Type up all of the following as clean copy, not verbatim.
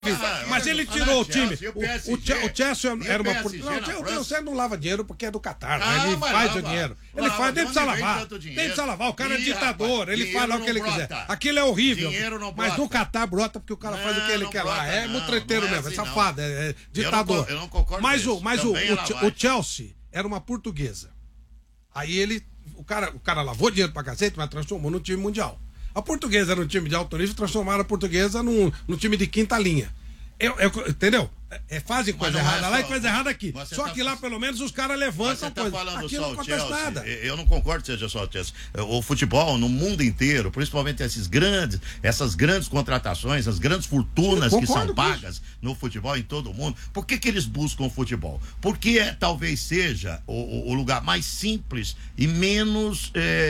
Mas ele tirou o time. O Chelsea era uma... Não, o Chelsea não lava dinheiro porque é do Catar. Ele faz o dinheiro. Ele faz, nem precisa lavar. Nem precisa lavar. O cara é ditador. Ele faz lá o que ele quiser. Aquilo é horrível. Mas no Catar brota porque o cara faz o que ele quer lá. É mutreteiro mesmo. É safado. É ditador. Eu não concordo. Mas o Chelsea era uma portuguesa. Aí o cara lavou dinheiro pra cacete, mas transformou no time mundial. A portuguesa era um time de alto nível, transformaram a portuguesa num time de quinta linha. Entendeu? Fazem coisa errada lá e coisa errada aqui. Só que lá, pelo menos, os caras levantam coisa. Aqui não acontece nada. Eu não concordo que seja só o Chelsea. O futebol, no mundo inteiro, principalmente essas grandes contratações, as grandes fortunas que são pagas no futebol em todo o mundo, por que eles buscam o futebol? Porque talvez seja o lugar mais simples e menos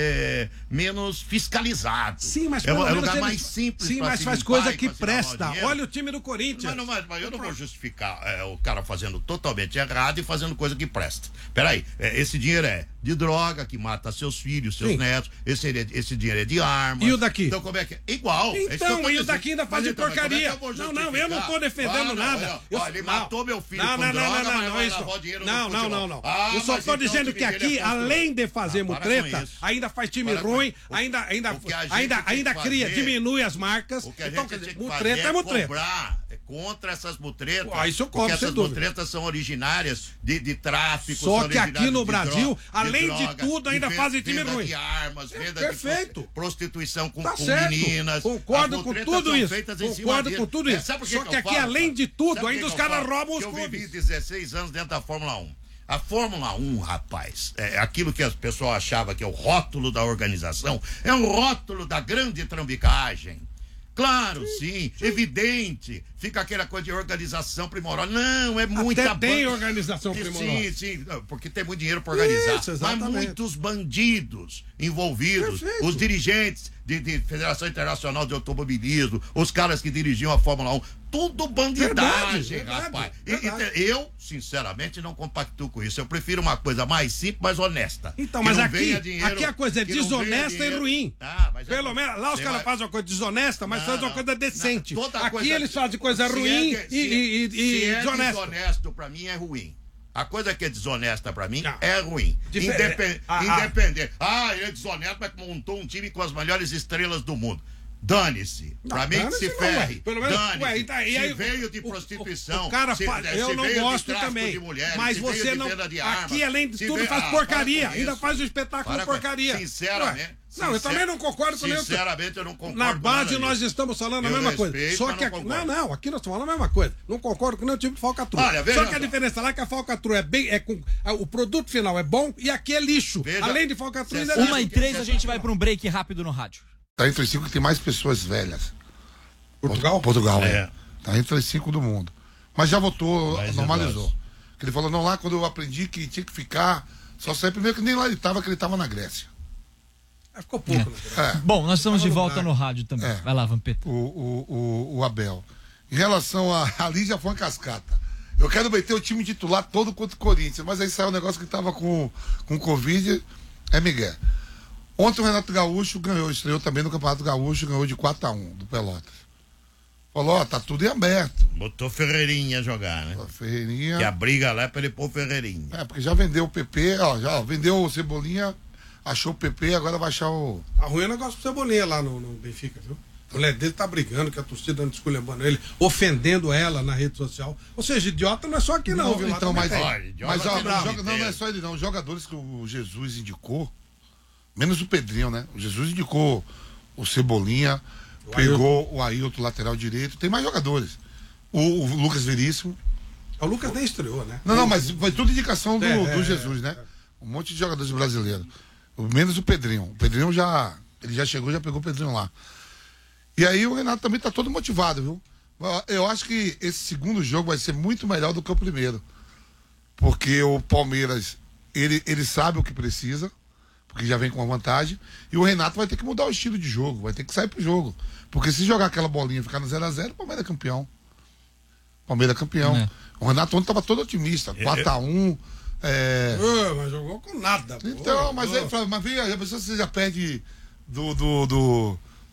fiscalizado. Sim, mas é o lugar mais simples. Sim, mas faz coisa que presta. Olha o time do Corinthians. Mas eu não vou justificar o cara fazendo totalmente errado e fazendo coisa que presta. Peraí, esse dinheiro é de droga, que mata seus filhos, seus netos, esse dinheiro é de armas. E o daqui? Então como é que é? Igual. Então, e o daqui ainda faz de porcaria. Eu não tô defendendo nada. Ele matou meu filho com droga, mas vai lavar dinheiro no futebol. Não. Eu só tô dizendo que aqui, além de fazer mutreta, ainda faz time ruim, ainda cria, diminui as marcas. O que a então, gente tem que mutreta fazer é mutreta. Cobrar contra essas mutretas. Isso eu porque cobro, essas mutretas são originárias de tráfico. Só que aqui no Brasil, além de tudo, ainda fazem time ruim. De armas, perfeito. De prostituição com certo. meninas. Concordo com tudo isso. Concordo com tudo isso. Só que aqui, além de tudo, ainda os caras roubam os clubes. Eu vivi 16 anos dentro da Fórmula 1. A Fórmula 1, rapaz, aquilo que as pessoas achavam que é o rótulo da organização, é um rótulo da grande trambicagem. Claro, sim, evidente. Fica aquela coisa de organização primorosa. Não, é muita... Até tem organização primorosa. Sim, porque tem muito dinheiro para organizar. Isso, mas muitos bandidos envolvidos, perfeito. Os dirigentes de Federação Internacional de Automobilismo, os caras que dirigiam a Fórmula 1, tudo bandidagem, rapaz. Verdade. Eu, sinceramente, não compactuo com isso. Eu prefiro uma coisa mais simples, mais honesta. Então, mas aqui a coisa é desonesta e ruim. Pelo menos, lá os caras fazem uma coisa desonesta, mas fazem uma coisa decente. Aqui eles fazem coisa ruim e desonesta. Desonesto, pra mim, é ruim. A coisa que é desonesta pra mim é ruim. Independente. Ele é desonesto, mas montou um time com as melhores estrelas do mundo. Dane-se. Pra mim que se ferre. Dane-se. Se veio de prostituição. O cara eu não gosto também. De mulheres, mas você não. Aqui, além de tudo, faz porcaria. Ainda faz um espetáculo porcaria. Sinceramente. Não, eu também não concordo com nenhum. Sinceramente, eu não concordo. Na base, nós estamos falando a mesma coisa. Só que aqui, não, aqui nós estamos falando a mesma coisa. Não concordo com nenhum tipo de falcatrua. Só que a diferença lá é que a falcatrua o produto final é bom e aqui é lixo. Além de falcatrua, é lixo. 1h03, a gente vai para um break rápido no rádio. Tá entre os 5 que tem mais pessoas velhas. Portugal? Portugal, Tá entre os 5 do mundo. Mas já votou, normalizou. Que ele falou, não, lá quando eu aprendi que tinha que ficar, só sair primeiro que nem lá ele tava, que ele tava na Grécia. Ficou pouco, Bom, nós estamos de volta no rádio também. Vai lá, Vampeta. O Abel. Em relação ali já foi uma cascata. Eu quero meter o time titular todo contra o Corinthians, mas aí saiu um negócio que tava com Covid, Miguel. Ontem o Renato Gaúcho estreou também no Campeonato Gaúcho, ganhou de 4-1 do Pelotas. Falou, tá tudo em aberto. Botou Ferreirinha a jogar, né? Ferreirinha. Que a briga lá é pra ele pôr Ferreirinha. Porque já vendeu o PP, vendeu o Cebolinha, achou o PP, agora vai achar o... A ruim é negócio pro Cebolinha lá no Benfica, viu? A mulher dele tá brigando, que a torcida anda esculhambando ele, ofendendo ela na rede social. Ou seja, idiota não é só aqui não, viu? Então, não é só ele não. Os jogadores que o Jesus indicou, menos o Pedrinho, né? O Jesus indicou o Cebolinha, pegou o Ailton, lateral direito. Tem mais jogadores. O Lucas Veríssimo. O Lucas nem estreou, né? Não, mas foi tudo indicação do Jesus, né? Um monte de jogadores brasileiros. Menos o Pedrinho. O Pedrinho ele já chegou, já pegou o Pedrinho lá. E aí o Renato também tá todo motivado, viu? Eu acho que esse segundo jogo vai ser muito melhor do que o primeiro. Porque o Palmeiras, ele sabe o que precisa, porque já vem com uma vantagem, e o Renato vai ter que mudar o estilo de jogo, vai ter que sair pro jogo. Porque se jogar aquela bolinha e ficar no 0x0, o Palmeiras é campeão. Palmeiras é campeão. O Renato ontem tava todo otimista, 4-1. Mas jogou com nada. Então, mas aí, mas vem, a pessoa você já perde do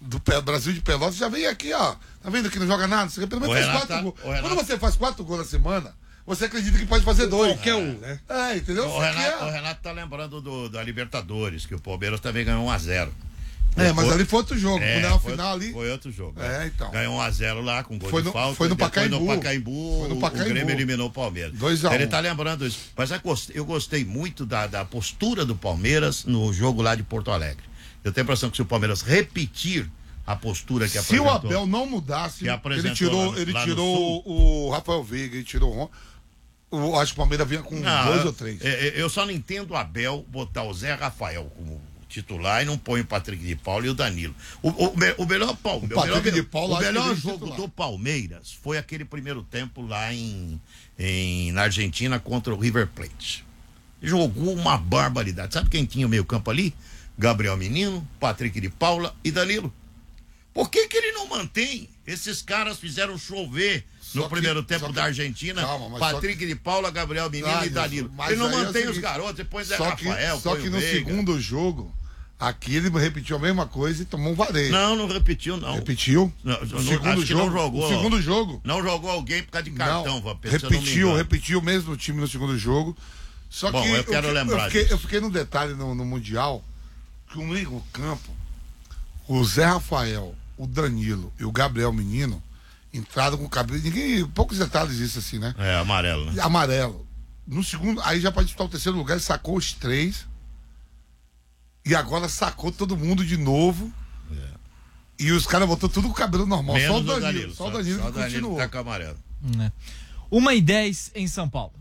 do Brasil de Pelotas já veio aqui, ó. Tá vendo que não joga nada? Você pelo menos faz 4 gols. Quando você faz 4 gols na semana, você acredita que pode fazer 2. Qualquer um, né? Entendeu? O Renato tá lembrando da Libertadores, que o Palmeiras também ganhou 1-0. Mas ali foi outro jogo. No final ali. Foi outro jogo. Então. Ganhou 1-0 lá com gol de falta. Foi no Pacaembu. O Grêmio eliminou o Palmeiras. 2-1. Ele tá lembrando isso. Mas eu gostei muito da postura do Palmeiras no jogo lá de Porto Alegre. Eu tenho a impressão que se o Palmeiras repetir a postura que apresentou... Se o Abel não mudasse, ele tirou o Rafael Veiga, ele tirou o... Acho que o Palmeiras vinha com 2 ou 3. Eu só não entendo o Abel botar o Zé Rafael como titular e não põe o Patrick de Paula e o Danilo. O melhor jogo do Palmeiras foi aquele primeiro tempo lá na Argentina contra o River Plate. Jogou uma barbaridade. Sabe quem tinha o meio campo ali? Gabriel Menino, Patrick de Paula e Danilo. Por que ele não mantém? Esses caras fizeram chover no primeiro tempo da Argentina. Patrick de Paula, Gabriel Menino e Danilo. Ele não mantém os garotos, depois é Rafael. Só que no segundo jogo, aqui ele repetiu a mesma coisa e tomou um vareio. Não repetiu, não. Repetiu? No segundo jogo. Não jogou. O segundo jogo. Não jogou alguém por causa de cartão, repetiu o mesmo time no segundo jogo. Só que eu quero lembrar disso. Eu fiquei no detalhe no Mundial, que o meio campo, o Zé Rafael, o Danilo e o Gabriel Menino entraram com o cabelo. Poucos detalhes disso assim, né? Amarelo, né? Amarelo. No segundo, aí já para disputar o terceiro lugar, ele sacou os 3. E agora sacou todo mundo de novo. E os caras botou tudo com o cabelo normal. Menos só o Danilo. Só o Danilo que continuou. Tá com amarelo. 1h10 em São Paulo.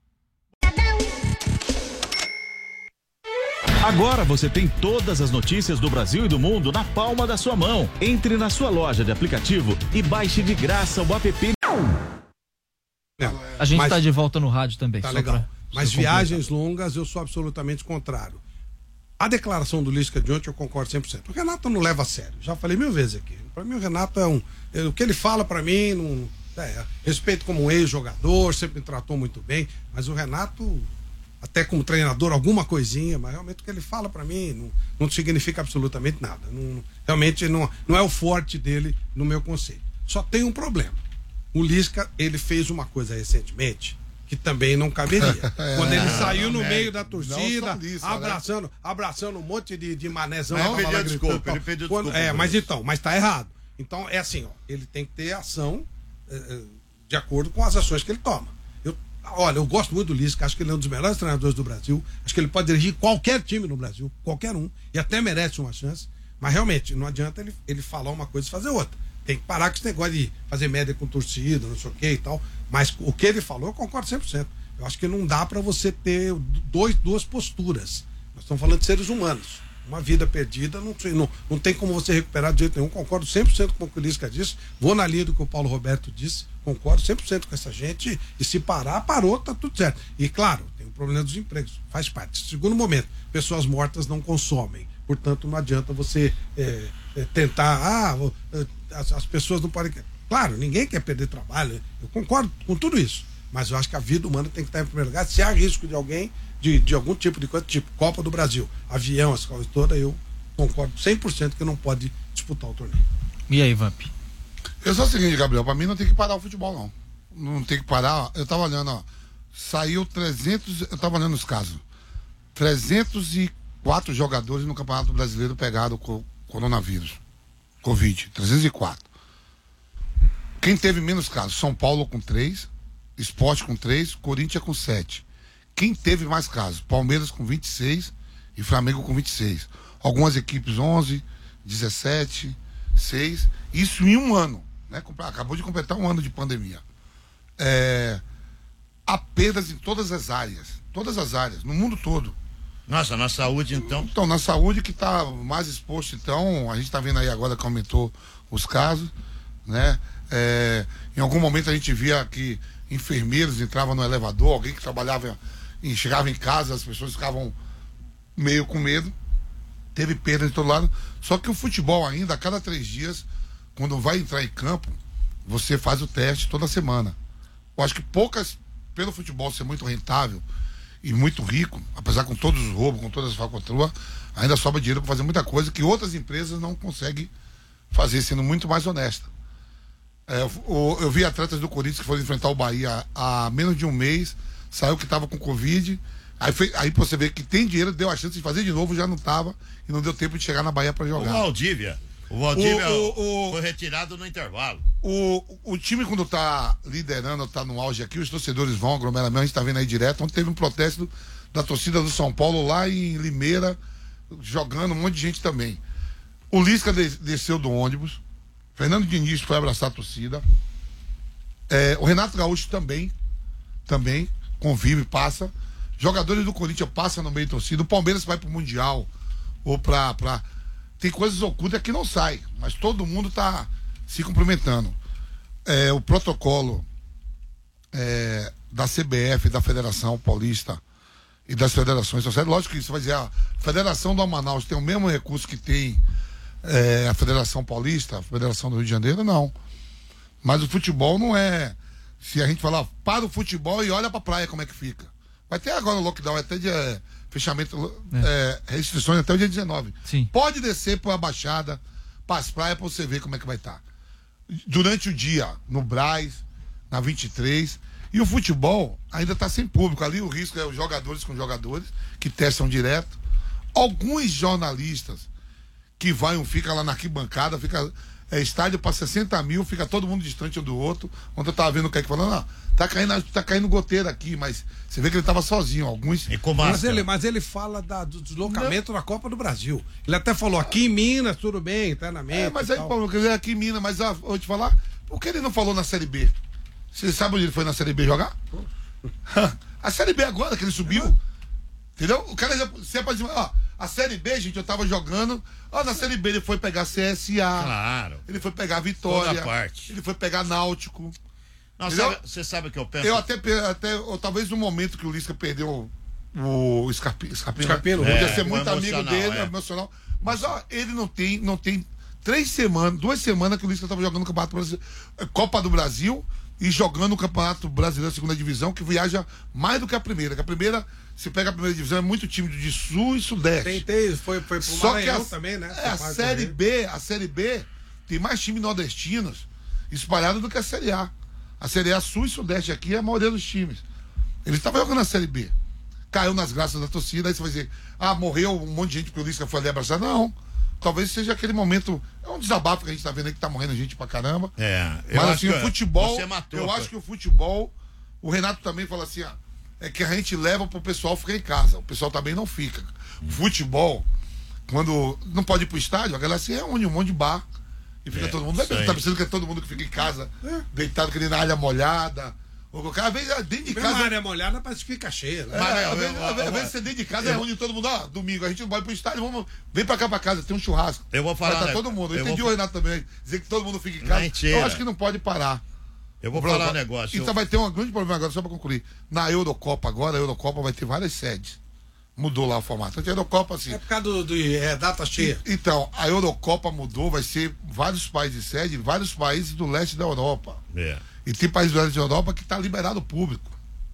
Agora você tem todas as notícias do Brasil e do mundo na palma da sua mão. Entre na sua loja de aplicativo e baixe de graça o app. A gente tá de volta no rádio também. Tá legal. Mas viagens longas eu sou absolutamente contrário. A declaração do Lisca de ontem eu concordo 100%. O Renato não leva a sério. Já falei 1000 vezes aqui. Para mim o Renato o que ele fala para mim, respeito como um ex-jogador, sempre me tratou muito bem, mas o Renato, até como treinador, alguma coisinha, mas realmente o que ele fala para mim não significa absolutamente nada. Realmente não é o forte dele no meu conceito. Só tem um problema. O Lisca, ele fez uma coisa recentemente que também não caberia. Quando ele saiu no meio da torcida, abraçando um monte de manézão. Ele pediu desculpa. Mas tá errado. Então é assim, ele tem que ter ação de acordo com as ações que ele toma. Eu gosto muito do Lisca, acho que ele é um dos melhores treinadores do Brasil, acho que ele pode dirigir qualquer time no Brasil, qualquer um, e até merece uma chance, mas realmente não adianta ele falar uma coisa e fazer outra. Tem que parar com esse negócio de fazer média com torcida, não sei o que e tal, mas o que ele falou eu concordo 100%. Eu acho que não dá para você ter duas posturas. Nós estamos falando de seres humanos. Uma vida perdida, não tem como você recuperar de jeito nenhum. Concordo 100% com o que o Lisca disse. Vou na linha do que o Paulo Roberto disse. Concordo 100% com essa gente. E se parar, parou, tá tudo certo. E claro, tem o problema dos empregos. Faz parte. Segundo momento, pessoas mortas não consomem. Portanto, não adianta você tentar. As pessoas não podem. Claro, ninguém quer perder trabalho. Eu concordo com tudo isso. Mas eu acho que a vida humana tem que estar em primeiro lugar. Se há risco de alguém, de algum tipo de coisa, tipo Copa do Brasil, avião, essa coisa toda, eu concordo 100% que não pode disputar o torneio. E aí, Vamp? Eu sou o seguinte, Gabriel, pra mim não tem que parar o futebol, não. Não tem que parar. Eu tava olhando, saiu 300, eu tava olhando os casos. 304 jogadores no Campeonato Brasileiro pegaram com coronavírus. Covid, 304. Quem teve menos casos? São Paulo com 3, Sport com 3, Corinthians com 7. Quem teve mais casos? Palmeiras com 26 e Flamengo com 26. Algumas equipes 11, 17, 6. Isso em um ano, né? Acabou de completar um ano de pandemia. Há perdas em todas as áreas, no mundo todo. Nossa, na saúde então? Então, na saúde que está mais exposto, então, a gente está vendo aí agora que aumentou os casos, né? Em algum momento a gente via que enfermeiros entravam no elevador, alguém que trabalhava e chegava em casa, as pessoas ficavam meio com medo. Teve perda de todo lado. Só que o futebol ainda, a cada 3 dias, quando vai entrar em campo, você faz o teste toda semana. Eu acho que pelo futebol ser muito rentável e muito rico, apesar com todos os roubos, com todas as falcatruas, ainda sobra dinheiro para fazer muita coisa que outras empresas não conseguem fazer sendo muito mais honesta. Eu vi atletas do Corinthians que foram enfrentar o Bahia há menos de um mês, saiu que estava com Covid, aí você vê que tem dinheiro, deu a chance de fazer de novo, já não estava, e não deu tempo de chegar na Bahia para jogar. O Valdívia foi retirado no intervalo. O time, quando tá liderando, tá no auge aqui, os torcedores vão, aglomeramento, a gente tá vendo aí direto, ontem teve um protesto da torcida do São Paulo lá em Limeira, jogando um monte de gente também. O Lisca desceu do ônibus, Fernando Diniz foi abraçar a torcida, o Renato Gaúcho também convive, passa, jogadores do Corinthians passam no meio da torcida, o Palmeiras vai pro Mundial, ou tem coisas ocultas que não saem, mas todo mundo tá se cumprimentando. O protocolo da CBF, da Federação Paulista e das federações, lógico que isso vai dizer, a Federação do Manaus tem o mesmo recurso que tem a Federação Paulista, a Federação do Rio de Janeiro, não. Mas o futebol não é, se a gente falar, para o futebol e olha pra praia como é que fica. Vai ter agora o lockdown, até de fechamento, restrições até o dia 19. Sim. Pode descer pra Baixada, pras praias, pra você ver como é que vai estar. Durante o dia, no Brás, na 23, e o futebol ainda tá sem público. Ali o risco é os jogadores com jogadores, que testam direto. Alguns jornalistas que ficam lá na arquibancada, fica estádio para 60 mil, fica todo mundo distante um do outro. Ontem eu tava vendo o que é que falando, não, tá caindo goteira aqui, mas você vê que ele tava sozinho, alguns. Mas ele fala do deslocamento da Copa do Brasil. Ele até falou, aqui em Minas, tudo bem, internamente. Mas aí, Paulo, quer dizer, aqui em Minas, mas vou te falar, por que ele não falou na Série B? Você sabe onde ele foi na Série B jogar? A Série B agora que ele subiu. Entendeu? O cara já, a Série B, gente, eu tava jogando. Na Série B ele foi pegar CSA. Claro. Ele foi pegar Vitória. Toda parte. Ele foi pegar Náutico. Você sabe o que eu penso? Eu talvez no momento que o Lisca perdeu o Scarpino, podia ser muito amigo dele, emocional. Mas ele não tem 2 semanas que o Lisca tava jogando no Campeonato Brasileiro, Copa do Brasil, e jogando o Campeonato Brasileiro segunda divisão, que viaja mais do que a primeira. Que a primeira, se pega a primeira divisão, é muito tímido de sul e sudeste. Foi pro Só Maranhão que também, né? A Série B tem mais times nordestinos espalhados do que a Série A. A Série A sul e sudeste aqui é a maioria dos times. Ele estava jogando na Série B. Caiu nas graças da torcida, aí você vai dizer, morreu um monte de gente porque o Lisca foi ali abraçar. Não. Talvez seja aquele momento, é um desabafo que a gente tá vendo aí que tá morrendo gente pra caramba. Mas assim, o futebol, eu acho que o futebol, o Renato também fala assim, é que a gente leva pro pessoal ficar em casa, o pessoal também não fica. O futebol, quando não pode ir pro estádio, a galera se reúne, um monte de bar, e fica todo mundo, tá precisando que é todo mundo que fica em casa, deitado que nem na área molhada. Às vezes dentro de casa. A área molhada parece que fica cheia. Né? Às vezes você dentro de casa reúne todo mundo, domingo, a gente vai pro estádio, vem pra cá pra casa, tem um churrasco. Eu vou falar. Todo mundo. Eu entendi o Renato também. Dizer que todo mundo fica em casa. Mentira. Eu acho que não pode parar. Eu vou falar um negócio. Então vai ter um grande problema agora, só pra concluir. Na Eurocopa agora, a Eurocopa vai ter várias sedes. Mudou lá o formato. A Eurocopa, assim. É por causa data cheia. Então, a Eurocopa mudou, vai ser vários países de sede, vários países do leste da Europa. E tem países do leste da Europa que tá liberado o público.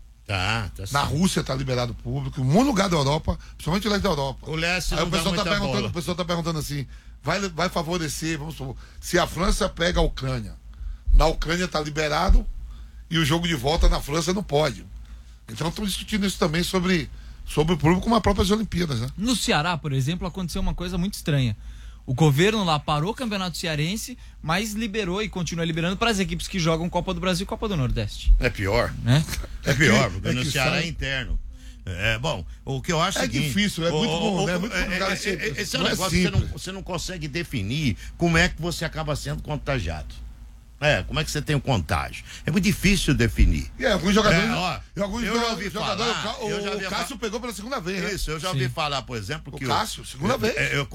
Tá Na Rússia tá liberado o público, em um lugar da Europa, principalmente o leste da Europa. O leste aí o pessoal tá perguntando assim, vai favorecer, vamos supor, se a França pega a Ucrânia. Na Ucrânia tá liberado e o jogo de volta na França não pode. Então estão discutindo isso também sobre o público como as próprias Olimpíadas, né? No Ceará, por exemplo, aconteceu uma coisa muito estranha. O governo lá parou o Campeonato Cearense, mas liberou e continua liberando para as equipes que jogam Copa do Brasil e Copa do Nordeste. É pior. Né? É pior, porque no Ceará é interno. Bom, o que eu acho é difícil, é muito bom, né? Esse é um negócio que você não consegue definir como é que você acaba sendo contagiado. Como é que você tem o contágio? É muito difícil definir. Alguns jogadores. Eu já ouvi falar. O Cássio pegou pela segunda vez, né? Isso, eu já ouvi falar, por exemplo, que. O Cássio, segunda vez.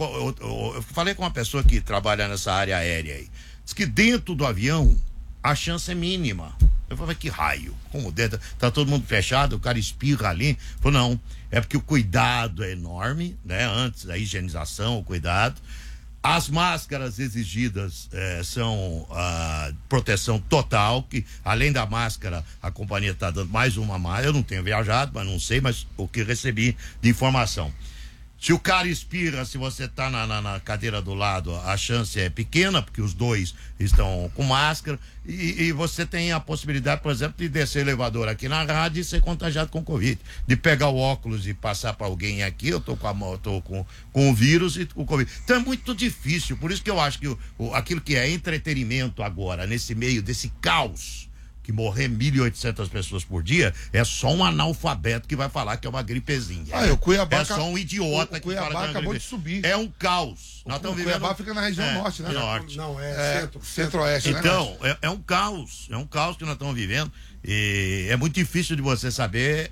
Eu falei com uma pessoa que trabalha nessa área aérea aí. Diz que dentro do avião a chance é mínima. Eu falei, que raio? Como dentro? Tá todo mundo fechado, o cara espirra ali. Falei, não, é porque o cuidado é enorme, né? Antes da higienização, o cuidado. As máscaras exigidas são proteção total, que além da máscara, a companhia está dando mais uma máscara. Eu não tenho viajado, mas não sei, mas o que recebi de informação. Se o cara espirra, se você tá na cadeira do lado, a chance é pequena, porque os dois estão com máscara, e você tem a possibilidade, por exemplo, de descer o elevador aqui na rádio e ser contagiado com Covid. De pegar o óculos e passar para alguém aqui, eu tô com a mão, tô com o vírus e o Covid. Então é muito difícil, por isso que eu acho que aquilo que é entretenimento agora, nesse meio desse caos, que morrer 1.800 pessoas por dia, é só um analfabeto que vai falar que é uma gripezinha. O Cuiabá, é só um idiota que fala que é uma acabou gripe. de subir. É um caos. O Cuiabá fica na região norte, né? Norte. Não, centro-oeste, né? Então, é um caos. É um caos que nós estamos vivendo. E é muito difícil de você saber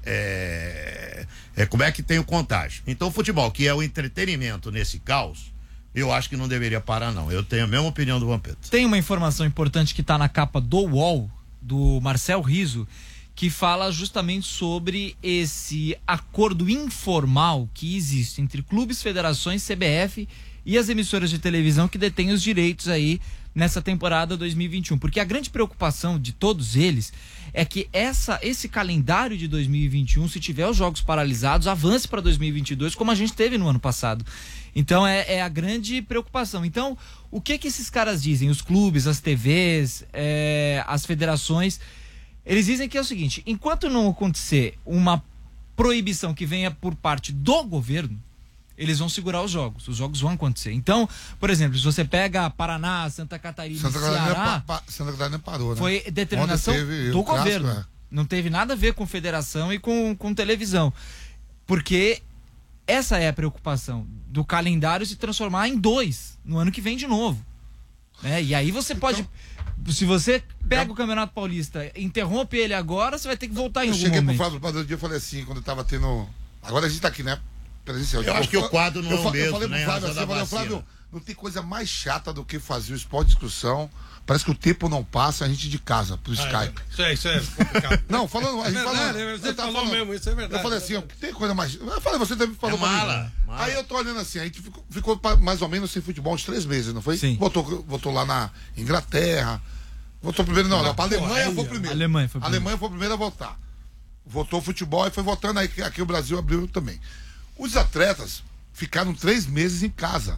como é que tem o contágio. Então, o futebol, que é o entretenimento nesse caos, eu acho que não deveria parar, não. Eu tenho a mesma opinião do Vampeta. Tem uma informação importante que está na capa do UOL, do Marcel Riso, que fala justamente sobre esse acordo informal que existe entre clubes, federações, CBF e as emissoras de televisão que detêm os direitos aí nessa temporada 2021. Porque a grande preocupação de todos eles é que esse calendário de 2021, se tiver os jogos paralisados, avance para 2022, como a gente teve no ano passado. Então é a grande preocupação. Então, o que esses caras dizem? Os clubes, as TVs, as federações, eles dizem que é o seguinte: enquanto não acontecer uma proibição que venha por parte do governo, eles vão segurar os jogos vão acontecer. Então, por exemplo, se você pega Paraná, Santa Catarina, Ceará, Santa Catarina parou, né? Foi determinação do governo. Clássico, Não teve nada a ver com federação e com televisão. Porque essa é a preocupação do calendário se transformar em 2 no ano que vem de novo. E aí você pode... Se você pega o Campeonato Paulista, interrompe ele agora, você vai ter que voltar em algum momento. Eu cheguei pro Flávio Padrão dia e falei assim, quando eu tava tendo... Agora a gente tá aqui, né? Presencial. Eu acho que o quadro não é o mesmo, eu falei pro Flávio assim, Flávio, não tem coisa mais chata do que fazer o esporte de discussão. Parece que o tempo não passa, a gente de casa, pro Skype. Isso é complicado. Não, falando... Você falou mesmo, isso é verdade. Eu falei assim, tem coisa mais... Eu falei, você também falou pra mim. Mala. Aí eu tô olhando assim, a gente ficou mais ou menos sem futebol uns 3 meses, não foi? Sim. Votou lá na Inglaterra. Votou primeiro, não, a Alemanha foi primeiro. Alemanha foi a primeira a votar. Votou futebol e foi votando, aí aqui o Brasil abriu também. Os atletas ficaram 3 meses em casa,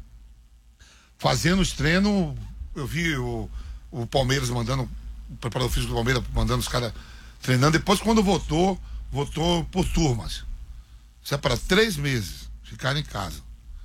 fazendo os treinos. Eu vi o Palmeiras mandando, o preparador físico do Palmeiras mandando os caras treinando. Depois, quando votou por turmas. Isso é para 3 meses ficarem em casa.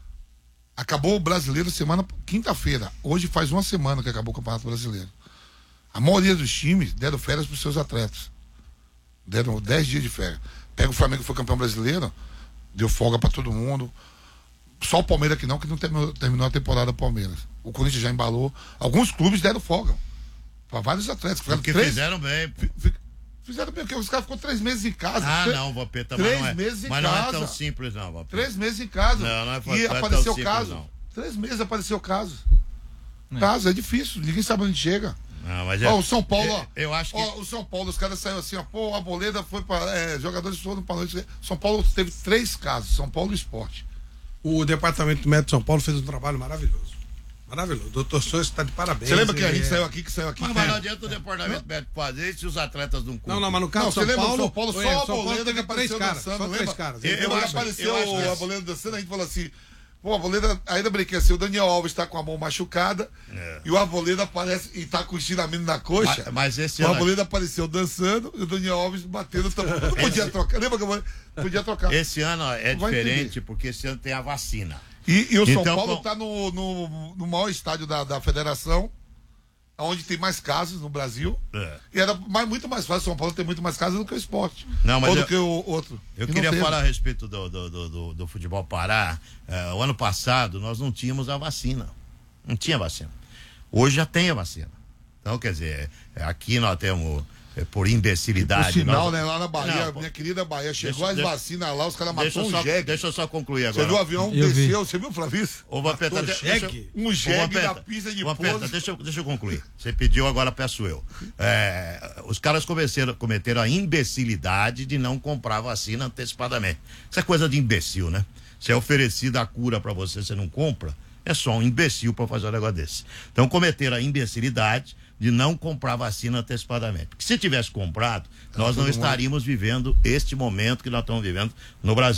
Acabou o Brasileiro quinta-feira. Hoje faz 1 semana que acabou o Campeonato Brasileiro. A maioria dos times deram férias para os seus atletas. Deram 10 dias de férias. Pega o Flamengo, que foi campeão brasileiro, deu folga para todo mundo. Só o Palmeiras que não terminou a temporada do Palmeiras. O Corinthians já embalou. Alguns clubes deram folga para vários atletas. Fizeram bem. Fizeram bem, porque os caras ficou 3 meses em casa. Não, Vampeta, 3 meses em casa. Mas não é tão simples, não, Vampeta. 3 meses em casa. E apareceu o caso. 3 meses apareceu o caso. Caso, é difícil, ninguém sabe onde chega. Não, mas o São Paulo, eu acho que... o São Paulo, os caras saíram assim, a Arboleda foi para jogadores foram para noite. São Paulo teve 3 casos, São Paulo e Sport. O Departamento Médico de São Paulo fez um trabalho maravilhoso. Maravilhoso. O doutor Souza está de parabéns. Você lembra que a gente saiu aqui? Mas não adianta o Departamento Médico fazer se os atletas não cumprem. Não, mas no caso do São Paulo, só a Arboleda que apareceu 3 dançando. Só 3 caras. Apareceu a Arboleda dançando, a gente falou assim... Pô, a Arboleda, ainda brinquei assim, o Daniel Alves tá com a mão machucada e o Arboleda aparece e tá com o estiramento na coxa. Mas esse o Arboleda apareceu dançando e o Daniel Alves batendo também. Não podia trocar. Lembra que eu podia trocar? Esse ano é diferente porque esse ano tem a vacina. E o São Paulo tá no maior estádio da federação, onde tem mais casos no Brasil. E era muito mais fácil. São Paulo tem muito mais casos do que o Sport. Ou do que o outro. Eu queria falar a respeito do futebol parar. O ano passado nós não tínhamos a vacina. Não tinha vacina. Hoje já tem a vacina. Então, quer dizer, aqui nós temos, por imbecilidade. Por sinal, né? Lá na Bahia, minha querida Bahia, chegou as vacinas lá, os caras matou um jegue. Deixa eu só concluir agora. Você viu o avião, desceu, você viu, Flavio? Ô, Vampeta, um jegue da pista de pouso. Deixa eu concluir. Você pediu, agora peço eu. Os caras cometeram a imbecilidade de não comprar vacina antecipadamente. Isso é coisa de imbecil, né? Se é oferecida a cura pra você, você não compra, é só um imbecil pra fazer um negócio desse. Então cometeram a imbecilidade de não comprar vacina antecipadamente. Porque se tivesse comprado, nós não estaríamos vivendo este momento que nós estamos vivendo no Brasil.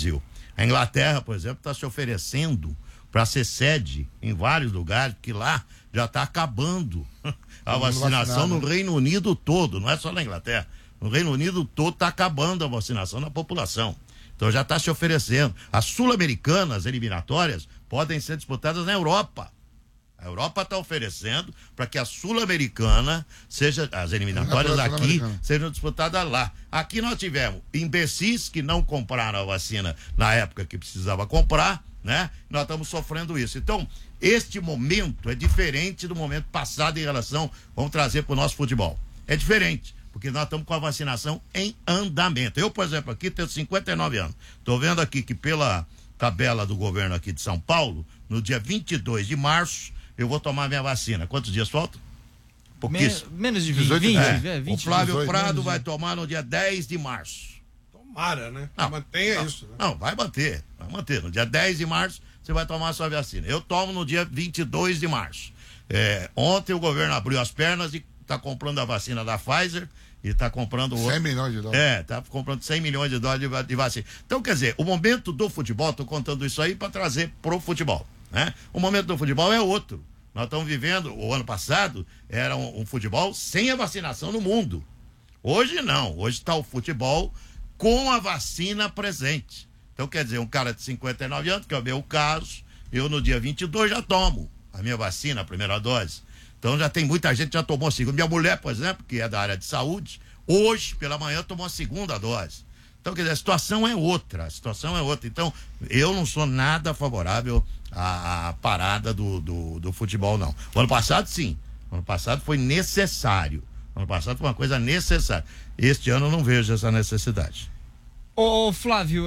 A Inglaterra, por exemplo, está se oferecendo para ser sede em vários lugares, porque lá já está acabando a vacinação no Reino Unido todo, não é só na Inglaterra. No Reino Unido todo está acabando a vacinação na população. Então já está se oferecendo. As sul-americanas eliminatórias podem ser disputadas na Europa. A Europa está oferecendo para que a sul-americana seja, as eliminatórias aqui sejam disputadas lá. Aqui nós tivemos imbecis que não compraram a vacina na época que precisava comprar, né? Nós estamos sofrendo isso. Então, este momento é diferente do momento passado em relação, vamos trazer para o nosso futebol. É diferente, porque nós estamos com a vacinação em andamento. Eu, por exemplo, aqui tenho 59 anos. Estou vendo aqui que pela tabela do governo aqui de São Paulo, no dia 22 de março, eu vou tomar minha vacina. Quantos dias faltam? Pouquíssimo. Menos de 20. 20 o Flávio 18, Prado vai tomar no dia 10 de março. Tomara, né? Não, mantenha isso. Né? Não, vai manter. No dia 10 de março, você vai tomar a sua vacina. Eu tomo no dia 22 de março. Ontem o governo abriu as pernas e está comprando a vacina da Pfizer e está comprando 100 milhões de dólares. Está comprando 100 milhões de dólares de vacina. Então, quer dizer, o momento do futebol, estou contando isso aí para trazer pro futebol, né? O momento do futebol é outro. Nós estamos vivendo, o ano passado era um futebol sem a vacinação no mundo. Hoje não, hoje está o futebol com a vacina presente. Então, quer dizer, um cara de 59 anos, que é o meu caso, eu no dia 22 já tomo a minha vacina, a primeira dose. Então já tem muita gente que já tomou a segunda. Minha mulher, por exemplo, que é da área de saúde, hoje pela manhã tomou a segunda dose. Então, quer dizer, a situação é outra. Então, eu não sou nada favorável à parada do futebol, não. O ano passado, sim. O ano passado foi necessário. O ano passado foi uma coisa necessária. Este ano eu não vejo essa necessidade. Ô, Flávio,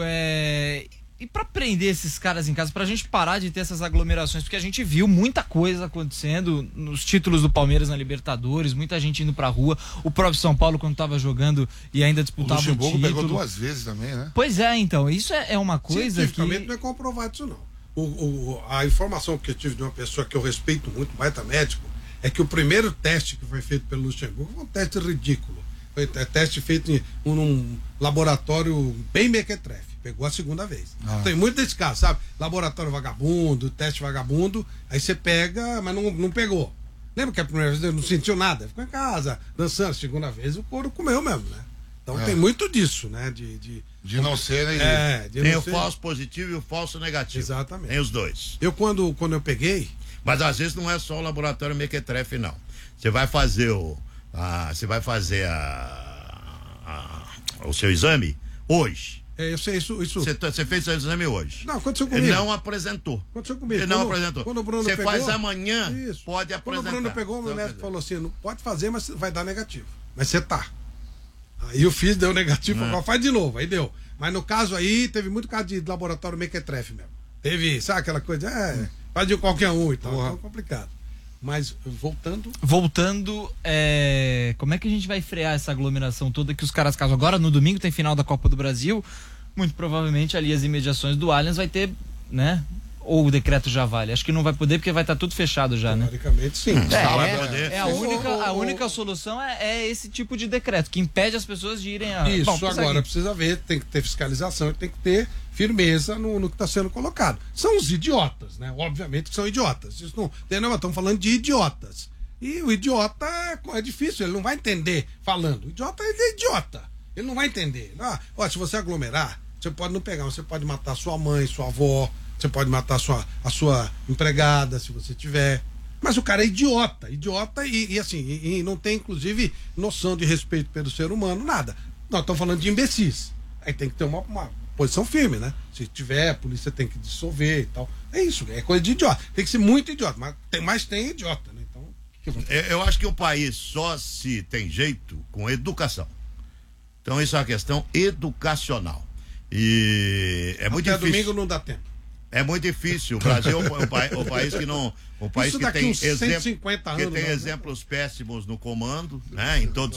e pra prender esses caras em casa, pra gente parar de ter essas aglomerações, porque a gente viu muita coisa acontecendo nos títulos do Palmeiras na Libertadores, muita gente indo pra rua, o próprio São Paulo quando tava jogando e ainda disputava o título. Pegou 2 vezes também, né? Pois é, então, isso é uma coisa que... não é comprovado isso não. A informação que eu tive de uma pessoa que eu respeito muito, baita médico, é que o primeiro teste que foi feito pelo Luxemburgo foi um teste ridículo. Foi teste feito em um laboratório bem mequetrefe. Pegou a segunda vez. Tem muito desse caso, sabe? Laboratório vagabundo, teste vagabundo, aí você pega, mas não pegou. Lembra que a primeira vez não sentiu nada? Ficou em casa, dançando. A segunda vez o couro comeu mesmo, né? Então tem muito disso, né? De não ser, né? Tem o falso positivo e o falso negativo. Exatamente. Tem os dois. Eu, quando eu peguei... Mas às vezes não é só o laboratório mequetrefe, não. Você vai fazer o seu exame hoje. Eu sei isso. Você fez seu exame hoje. Não, aconteceu comigo. Ele não apresentou. Aconteceu comigo. Ele não apresentou. Quando o Bruno você pegou, faz amanhã, pode apresentar. Quando o Bruno pegou, o meu médico falou assim, não pode fazer, mas vai dar negativo. Mas você tá. Aí eu fiz, deu negativo, faz de novo, aí deu. Mas no caso aí, teve muito caso de laboratório mequetrefe mesmo. Teve, sabe aquela coisa, faz de qualquer um e tal, então é complicado. Mas, voltando, como é que a gente vai frear essa aglomeração toda que os caras casam? Agora, no domingo, tem final da Copa do Brasil, muito provavelmente ali as imediações do Allianz vai ter, né? Ou o decreto já vale? Acho que não vai poder porque vai estar tudo fechado já, né? Teoricamente, sim. A única solução é esse tipo de decreto, que impede as pessoas de irem a... Isso, agora precisa ver, tem que ter fiscalização, tem que ter firmeza no que está sendo colocado. São os idiotas, né? Obviamente que são idiotas. Isso não, estamos falando de idiotas. E o idiota é difícil, ele não vai entender falando. O idiota, ele é idiota. Ele não vai entender. Se você aglomerar, você pode não pegar, você pode matar sua mãe, sua avó, você pode matar a sua empregada, se você tiver. Mas o cara é idiota e não tem, inclusive, noção de respeito pelo ser humano, nada. Nós estamos falando de imbecis. Aí tem que ter uma posição firme, né? Se tiver, a polícia tem que dissolver e tal. É isso, é coisa de idiota. Tem que ser muito idiota, mas tem idiota, né? Então, eu acho que o país só se tem jeito com educação. Então isso é uma questão educacional. E é muito difícil. Domingo não dá tempo. É muito difícil. O Brasil é um país que não. Um país que tem, exemplos péssimos no comando, né?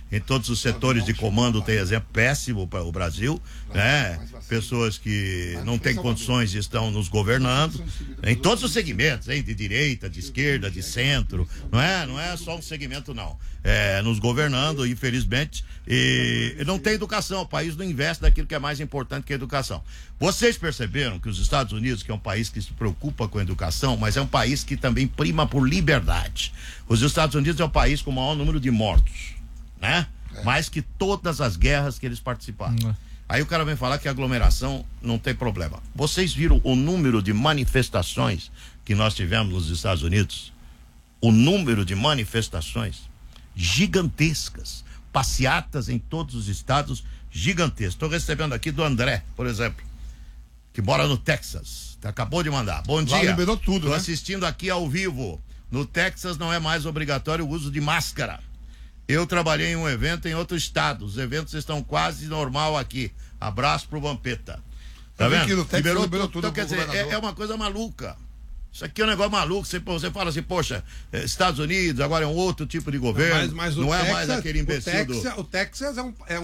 em todos os setores de comando tem exemplo péssimo para o Brasil, né? Pessoas que não têm condições e estão nos governando em todos os segmentos, hein? De direita, de esquerda, de centro, não é só um segmento não, nos governando, infelizmente, e não tem educação, o país não investe naquilo que é mais importante que a educação. Vocês perceberam que os Estados Unidos, que é um país que se preocupa com a educação, mas é um país que também prima por liberdade. Os Estados Unidos é o país com o maior número de mortos, né? Mais que todas as guerras que eles participaram. Aí o cara vem falar que a aglomeração não tem problema. Vocês viram o número de manifestações que nós tivemos nos Estados Unidos? O número de manifestações gigantescas, passeatas em todos os estados gigantescas. Estou recebendo aqui do André, por exemplo, que mora no Texas. Acabou de mandar. Bom dia. Lá liberou tudo, Estou assistindo aqui ao vivo. No Texas não é mais obrigatório o uso de máscara. Eu trabalhei em um evento em outro estado. Os eventos estão quase normal aqui. Abraço pro Vampeta. Tá vendo? Liberou tudo. Então, quer dizer, é uma coisa maluca. Isso aqui é um negócio maluco. Você fala assim, poxa, Estados Unidos agora é um outro tipo de governo. Mas não Texas, é mais aquele imbecil. O Texas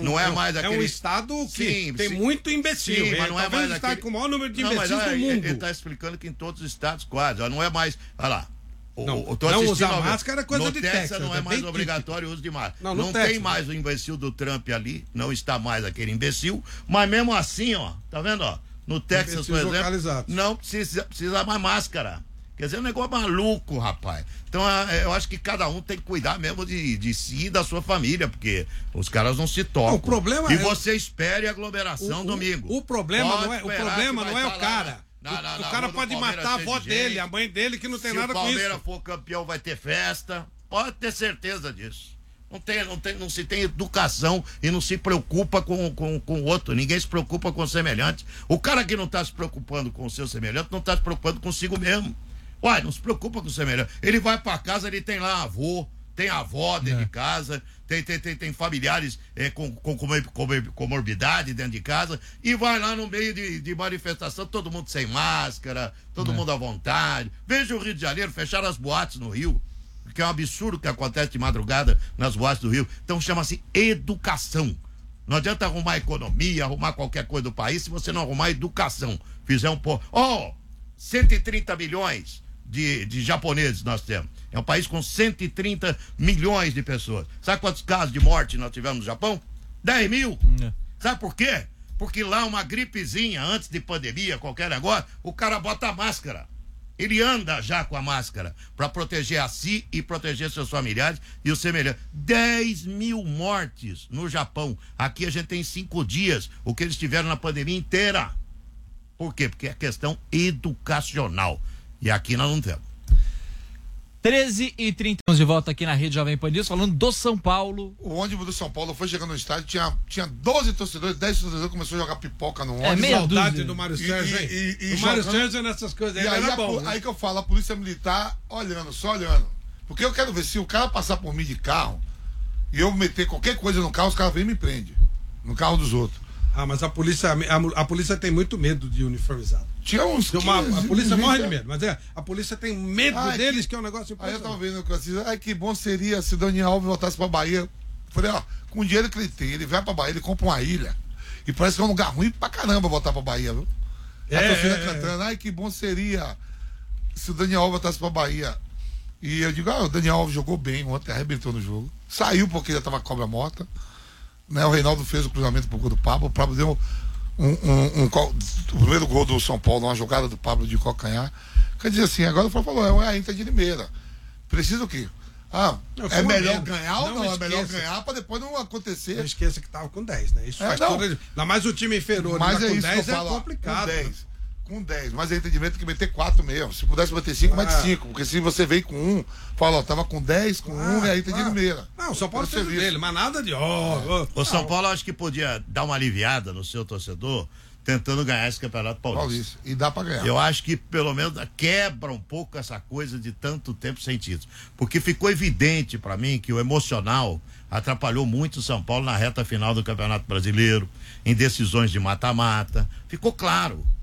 é um estado que tem muito imbecil. Sim, mas não é mais o estado com o maior número de imbecis do mundo. Ele está explicando que em todos os estados quase. Não é mais. Olha lá. Não usar máscara é coisa de Texas. Não é mais obrigatório o uso de máscara. Não tem mais o imbecil do Trump ali, não está mais aquele imbecil, mas mesmo assim, ó, tá vendo, ó? No Texas, por exemplo, não precisa mais máscara. Quer dizer, é um negócio maluco, rapaz. Então, eu acho que cada um tem que cuidar mesmo de si e da sua família, porque os caras não se tocam. O problema você espere a aglomeração domingo. O problema não é o cara. O cara pode matar a avó dele, a mãe dele, que não tem nada com isso. Se o Palmeiras for campeão, vai ter festa. Pode ter certeza disso. Não se tem educação e não se preocupa com o outro. Ninguém se preocupa com o semelhante. O cara que não está se preocupando com o seu semelhante não está se preocupando consigo mesmo. Uai, não se preocupa com o semelhante. Ele vai para casa, ele tem lá avô, tem avó dentro de casa, tem familiares com comorbidade dentro de casa, e vai lá no meio de manifestação, todo mundo sem máscara, todo mundo à vontade. Veja o Rio de Janeiro, fecharam as boates no Rio, que é um absurdo que acontece de madrugada nas boates do Rio. Então chama-se educação. Não adianta arrumar economia, arrumar qualquer coisa do país, se você não arrumar educação. Fizer um pouco. 130 milhões de japoneses nós temos. É um país com 130 milhões de pessoas. Sabe quantos casos de morte nós tivemos no Japão? 10 mil. Sabe por quê? Porque lá uma gripezinha, antes de pandemia, qualquer negócio, o cara bota a máscara. Ele anda já com a máscara para proteger a si e proteger seus familiares e os semelhantes. 10 mil mortes no Japão. Aqui a gente tem 5 dias, o que eles tiveram na pandemia inteira. Por quê? Porque é questão educacional. E aqui nós não temos. 13h30, de volta aqui na Rede Jovem Pan News, falando do São Paulo. O ônibus do São Paulo foi chegando no estádio, tinha 12 torcedores, 10 torcedores, começou a jogar pipoca no ônibus. Saudade do Mário Sérgio, hein? O Mário Sérgio nessas coisas aí era bom. Aí que eu falo, a polícia militar só olhando. Porque eu quero ver, se o cara passar por mim de carro e eu meter qualquer coisa no carro, os caras vêm e me prendem. No carro dos outros. Mas a polícia tem muito medo de uniformizado. Tinha uns a polícia morre de medo, mas a polícia tem medo deles, que é um negócio impressionante. Aí eu tava vendo assim, que bom seria se Daniel Alves voltasse pra Bahia. Falei, com o dinheiro que ele tem, ele vai pra Bahia, ele compra uma ilha. E parece que é um lugar ruim pra caramba voltar pra Bahia, viu? A torcida cantando, que bom seria se o Daniel Alves voltasse pra Bahia. E eu digo, o Daniel Alves jogou bem ontem, arrebentou no jogo. Saiu porque já tava cobra morta. Né, o Reinaldo fez o cruzamento pro gol do Pablo. O Pablo deu o primeiro gol do São Paulo, uma jogada do Pablo de calcanhar. Quer dizer assim, agora o Flávio falou, é a Inter de Limeira. Precisa o quê? É melhor ganhar ou não? É melhor ganhar pra depois não acontecer. Não esqueça que tava com 10, né? Isso faz todo. Ainda mais o time inferior, mas com 10 é complicado. Com 10, mas é entendimento que meter 4 mesmo. Se pudesse bater 5, mete 5. Porque se você veio com 1, fala, tava com 10, com 1, é a Inter de Limeira. Não, o São Paulo fez dele, mas nada de O São Paulo acho que podia dar uma aliviada no seu torcedor, tentando ganhar esse Campeonato Paulista. E dá pra ganhar. Eu acho que pelo menos quebra um pouco essa coisa de tanto tempo sem título. Porque ficou evidente pra mim que o emocional atrapalhou muito o São Paulo na reta final do Campeonato Brasileiro, em decisões de mata-mata. Ficou claro.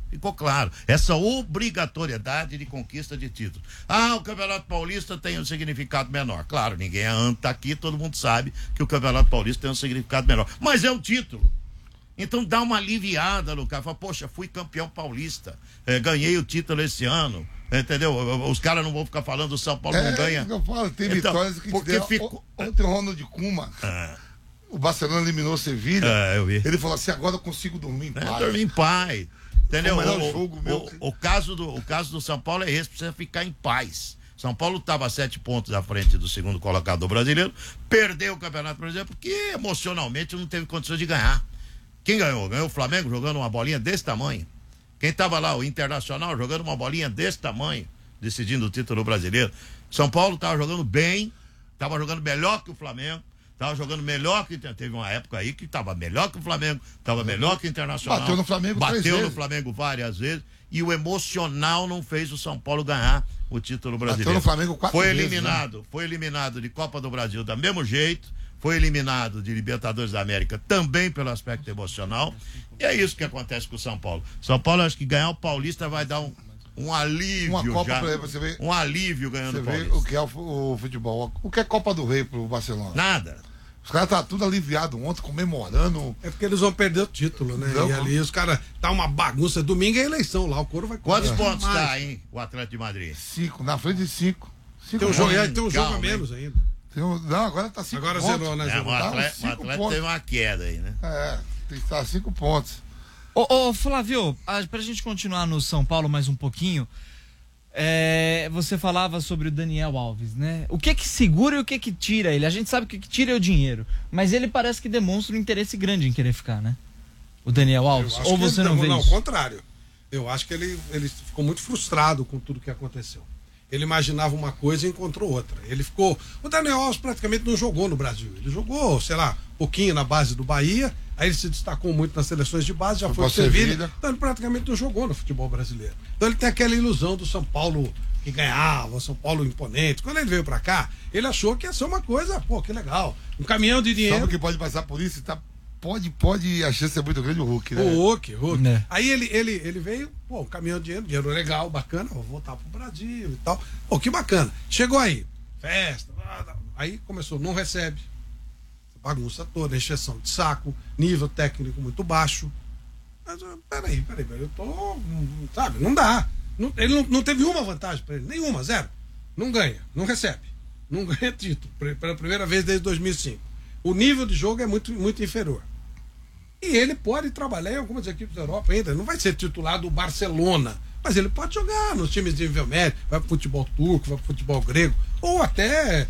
Ficou claro. Essa obrigatoriedade de conquista de título. O Campeonato Paulista tem um significado menor. Claro, ninguém tá aqui, todo mundo sabe que o Campeonato Paulista tem um significado menor. Mas é um título. Então dá uma aliviada no cara. Fala, poxa, fui campeão paulista. Ganhei o título esse ano. Entendeu? Os caras não vão ficar falando o São Paulo não ganha. Eu falo, tem então, vitórias que porque ficou... Ontem o Ronald Koeman, o Barcelona eliminou o Sevilha. Eu vi. Ele falou assim, agora eu consigo dormir em paz. Dormir em paz. Entendeu? O caso do São Paulo é esse, precisa ficar em paz. São Paulo estava a 7 pontos à frente do segundo colocado do brasileiro, perdeu o Campeonato Brasileiro porque emocionalmente não teve condições de ganhar. Quem ganhou? Ganhou o Flamengo jogando uma bolinha desse tamanho. Quem estava lá, o Internacional, jogando uma bolinha desse tamanho, decidindo o título brasileiro. São Paulo estava jogando bem, estava jogando melhor que o Flamengo, estava jogando melhor que... Teve uma época aí que estava melhor que o Flamengo, estava melhor que o Internacional. Bateu no Flamengo várias vezes. E o emocional não fez o São Paulo ganhar o título brasileiro. Bateu no Flamengo 4 vezes. Foi eliminado de Copa do Brasil do mesmo jeito, foi eliminado de Libertadores da América também pelo aspecto emocional. E é isso que acontece com o São Paulo. São Paulo, acho que ganhar o Paulista vai dar um alívio. Uma Copa já. Pra você ver, um alívio ganhando o Paulista. Você vê o que é o futebol. O que é Copa do Rei pro Barcelona? Nada. Os caras tá tudo aliviado ontem, comemorando. É porque eles vão perder o título, né? Não, e ali os caras, tá uma bagunça. Domingo é eleição lá, o couro vai... Quantos pontos tá, hein, o Atlético de Madrid? 5, na frente de 5. Tem um jogo a menos ainda. Não, agora tá 5 pontos. Agora zerou, né? O Atlético teve uma queda aí, né? Tem que estar 5 pontos. Ô Flávio, pra gente continuar no São Paulo mais um pouquinho, você falava sobre o Daniel Alves, né? O que segura e o que tira ele? A gente sabe que o que tira é o dinheiro, mas ele parece que demonstra um interesse grande em querer ficar, né? O Daniel Alves. Ou você não vê isso? Não, ao contrário. Eu acho que ele ficou muito frustrado com tudo que aconteceu. Ele imaginava uma coisa e encontrou outra. O Daniel Alves praticamente não jogou no Brasil. Ele jogou, sei lá, um pouquinho na base do Bahia, aí ele se destacou muito nas seleções de base, já foi pro Sevilha. Então ele praticamente não jogou no futebol brasileiro. Então ele tem aquela ilusão do São Paulo que ganhava, São Paulo imponente. Quando ele veio pra cá, ele achou que ia ser uma coisa, que legal. Um caminhão de dinheiro. Sabe o que pode passar por isso? Pode, a chance é muito grande, o Hulk, né? O Hulk. Né? Aí ele veio, um caminhão de dinheiro legal, bacana, vou voltar pro Brasil e tal. Que bacana. Chegou aí, festa, aí começou, não recebe. Bagunça toda, encheção de saco, nível técnico muito baixo. Mas, peraí, eu tô, sabe, não dá. Ele não teve uma vantagem pra ele, nenhuma, zero. Não ganha, não recebe, não ganha título, pela primeira vez desde 2005. O nível de jogo é muito, muito inferior. E ele pode trabalhar em algumas equipes da Europa ainda. Não vai ser titular do Barcelona, mas ele pode jogar nos times de nível médio, vai pro futebol turco, vai pro futebol grego, ou até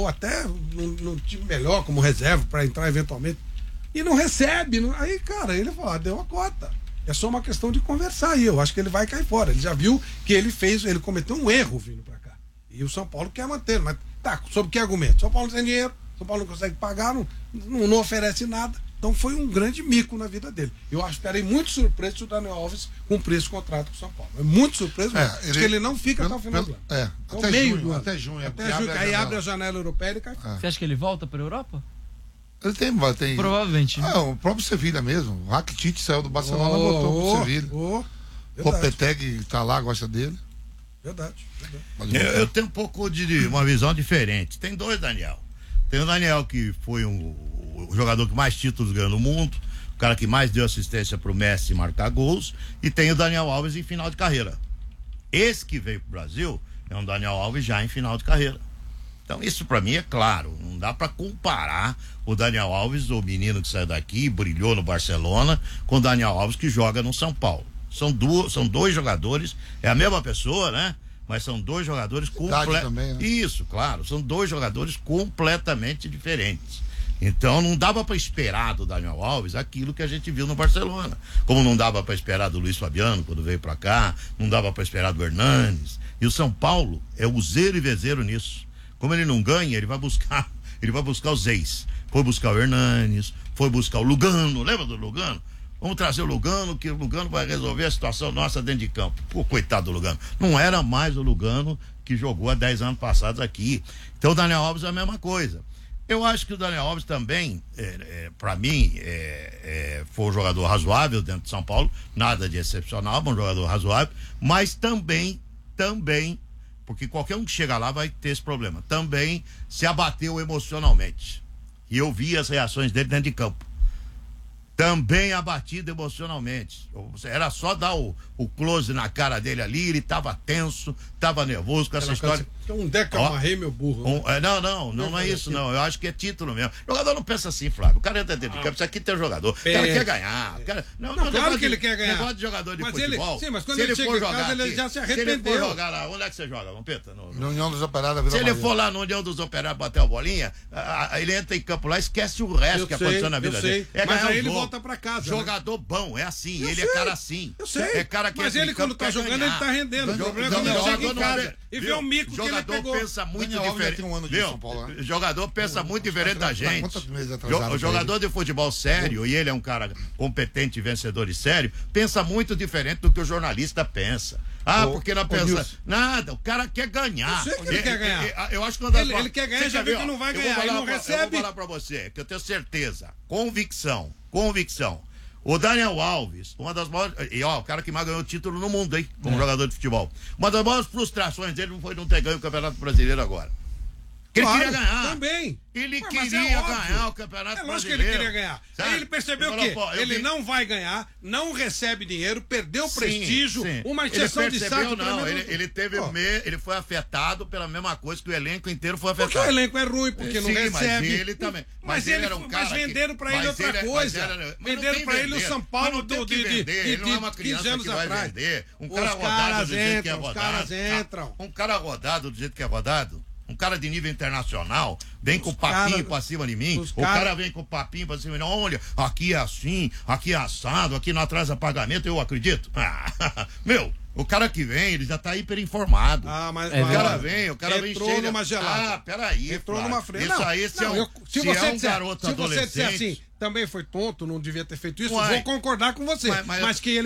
num time melhor como reserva para entrar eventualmente. E não recebe. Aí, cara, ele fala, deu a cota. É só uma questão de conversar aí. Eu acho que ele vai cair fora. Ele já viu que ele cometeu um erro vindo para cá. E o São Paulo quer manter, mas sob que argumento? São Paulo não tem dinheiro, São Paulo não consegue pagar, não oferece nada. Então foi um grande mico na vida dele. Eu ficarei muito surpreso se o Daniel Alves cumprir esse contrato com o São Paulo. É muito surpreso, porque ele não fica até o final do ano. Até junho. Aí abre a janela europeia e ele cai fora. Você acha que ele volta para a Europa? Ele tem. Provavelmente. Né? O próprio Sevilha mesmo. O Rakitic saiu do Barcelona e botou pro Sevilha. O Lopetegui tá lá, gosta dele. Verdade. Eu tenho um pouco de uma visão diferente. Tem dois Daniel. Tem o Daniel, que foi o jogador que mais títulos ganhou no mundo, o cara que mais deu assistência pro Messi marcar gols, e tem o Daniel Alves em final de carreira. Esse que veio pro Brasil é um Daniel Alves já em final de carreira. Então isso pra mim é claro, não dá pra comparar o Daniel Alves, o menino que saiu daqui e brilhou no Barcelona, com o Daniel Alves que joga no São Paulo. São dois jogadores, é a mesma pessoa, né? Mas são dois jogadores também, né? Isso, claro, são dois jogadores completamente diferentes. Então não dava para esperar do Daniel Alves aquilo que a gente viu no Barcelona. Como não dava para esperar do Luiz Fabiano quando veio para cá, não dava para esperar do Hernanes. E o São Paulo é useiro e vezeiro nisso. Como ele não ganha, ele vai buscar os ex. Foi buscar o Hernanes, foi buscar o Lugano, lembra do Lugano? Vamos trazer o Lugano, que o Lugano vai resolver a situação nossa dentro de campo. Pô, coitado do Lugano. Não era mais o Lugano que jogou há 10 anos passados aqui. Então o Daniel Alves é a mesma coisa. Eu acho que o Daniel Alves também, para mim, foi um jogador razoável dentro de São Paulo, nada de excepcional, um jogador razoável, mas também, porque qualquer um que chega lá vai ter esse problema, também se abateu emocionalmente. E eu vi as reações dele dentro de campo. Também abatido emocionalmente. Era só dar o close na cara dele ali, ele tava tenso, tava nervoso com essa história. Um Deca amarrei, meu burro. Não é isso, não. Eu acho que é título mesmo. O jogador não pensa assim, Flávio. O cara entra dentro de campo, isso aqui tem um jogador. O cara quer ganhar. Claro que ele quer ganhar. Negócio de jogador de futebol. Mas quando ele chega em casa, ele já se arrependeu. Se ele for jogar lá, onde é que você joga, Vampeta? Na União dos Operários. Se ele for lá na União dos Operários bater a bolinha, ele entra em campo lá e esquece o resto que aconteceu na vida dele. Mas aí ele volta pra casa. Jogador bom, é assim. Ele é cara assim. Eu sei. É cara que mas ele, quando tá jogando, ele tá rendendo. O problema é quando ele chega em casa e vê o mico que ele pegou. Pensa muito diferente. Jogador pensa muito diferente da gente. O jogador de futebol sério, e ele é um cara competente, vencedor e sério, pensa muito diferente do que o jornalista pensa. Porque não pensa nada, o cara quer ganhar. Eu sei que ele quer ganhar. Eu acho que ele quer ganhar, já viu que não vai ganhar, ele não recebe. Eu vou falar pra você, que eu tenho certeza, convicção. O Daniel Alves, uma das maiores. E o cara que mais ganhou título no mundo, hein? Como jogador de futebol. Uma das maiores frustrações dele não foi não ter ganho o Campeonato Brasileiro agora. Ele queria ganhar. Também. Ele queria ganhar o Campeonato Brasileiro. É lógico que ele queria ganhar. Aí ele percebeu que ele não vai ganhar, não recebe dinheiro, perdeu prestígio, uma exceção de saco. Ele foi afetado pela mesma coisa que o elenco inteiro foi afetado. Porque o elenco é ruim, porque não recebe. Mas ele também. Mas venderam pra ele outra coisa. Venderam pra ele o São Paulo de 15 anos atrás. Um cara rodado do jeito que é rodado. Os caras entram. Um cara rodado do jeito que é rodado. Um cara de nível internacional vem com o papinho pra cima de mim. O cara vem com o papinho pra cima de mim. Olha, aqui é assim, aqui é assado, aqui não atrasa pagamento, eu acredito. O cara que vem, ele já tá hiperinformado. O cara vem entrou numa gelada. Peraí. Entrou numa frente. Isso aí, se é um garoto adolescente. Se você disser assim, também foi tonto, não devia ter feito isso, vou concordar com você. Mas que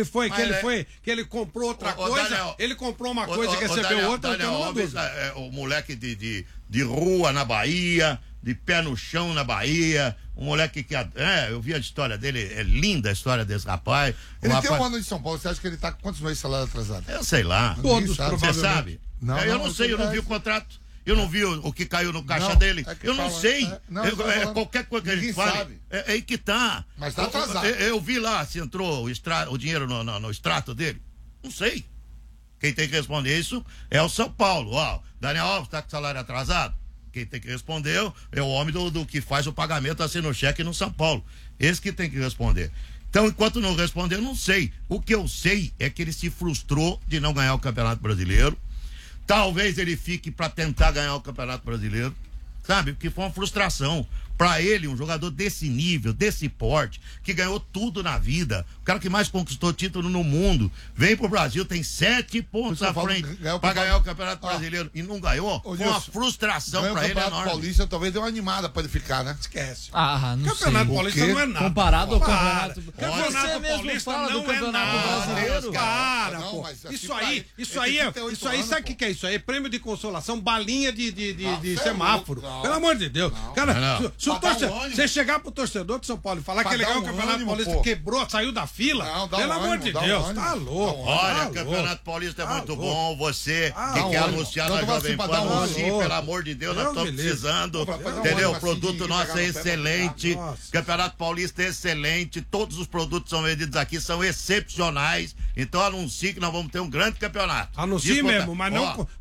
ele comprou outra coisa, ele comprou uma coisa e recebeu outra. O moleque de rua na Bahia, de pé no chão na Bahia, um moleque que eu vi a história dele, é linda a história desse rapaz. Ele tem um ano de São Paulo, você acha que ele tá com quantos meses de salário atrasado? Eu sei lá. Todos, você sabe? Eu não sei, eu não vi o contrato. Eu não vi o que caiu no caixa dele. Eu não sei. Qualquer coisa que a gente fale. É aí que tá. Mas tá atrasado. Eu vi lá se entrou o dinheiro no extrato dele. Não sei. Quem tem que responder isso é o São Paulo. Daniel Alves tá com salário atrasado? Quem tem que responder é o homem do que faz o pagamento assim no cheque no São Paulo. Esse que tem que responder. Então, enquanto não responder, eu não sei. O que eu sei é que ele se frustrou de não ganhar o Campeonato Brasileiro. Talvez ele fique para tentar ganhar o Campeonato Brasileiro, sabe? Porque foi uma frustração. Para ele, um jogador desse nível, desse porte, que ganhou tudo na vida, o cara que mais conquistou título no mundo, vem pro Brasil, tem 7 pontos à frente para ganhar o Campeonato Brasileiro e não ganhou. Foi uma frustração para ele enorme. O Campeonato Paulista talvez deu uma animada para ele ficar, né? Esquece. Não sei. Campeonato Paulista não é nada. Comparado ao Campeonato Campeonato Paulista não é nada. Para, pô. Isso aí, sabe o que é isso aí? Prêmio de consolação, balinha de semáforo. Pelo amor de Deus. Cara, você chegar pro torcedor de São Paulo e falar que ele ganhou o Campeonato Paulista, quebrou, saiu da fila, pelo amor de Deus, tá louco. Olha, o Campeonato Paulista é muito bom. Você que quer anunciar na Jovem Pan, anuncie, pelo amor de Deus, nós estamos precisando. Entendeu? O produto nosso é excelente. Campeonato Paulista é excelente. Todos os produtos são vendidos aqui, são excepcionais. Então anuncie que nós vamos ter um grande campeonato. Anuncie mesmo, mas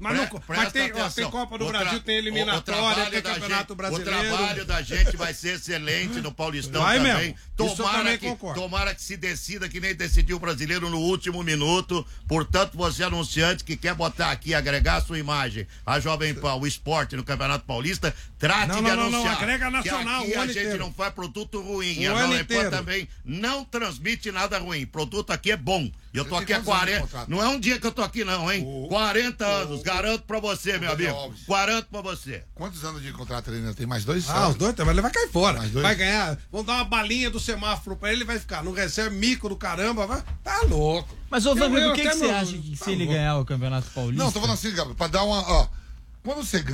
tem Copa do Brasil, tem eliminatória, tem Campeonato Brasileiro. O trabalho da gente vai ser excelente no Paulistão também. Tomara que se decida que nem decidiu o brasileiro no último minuto. Portanto, você anunciante que quer botar aqui, agregar a sua imagem, a Jovem Pan, o esporte no Campeonato Paulista, trate de anunciar. Não, agrega nacional. Que aqui a gente não faz produto ruim. A Jovem Pan também não transmite nada ruim. Produto aqui é bom. E eu tô aqui há 40. Não é um dia que eu tô aqui, não, hein? 40 anos. Garanto pra você, meu amigo. Garanto pra você. Quantos anos de contrato ele ainda tem? Mais 2? Os 2, mas ele vai cair fora. Vai ganhar. Vão dar uma balinha do semáforo pra ele, vai ficar. Não recebe mico do caramba. Tá louco. Mas, ô, Vampeta, o que você acha que se ele ganhar o Campeonato Paulista? Não, tô falando assim, Gabriel, pra dar uma. Quando você ganha,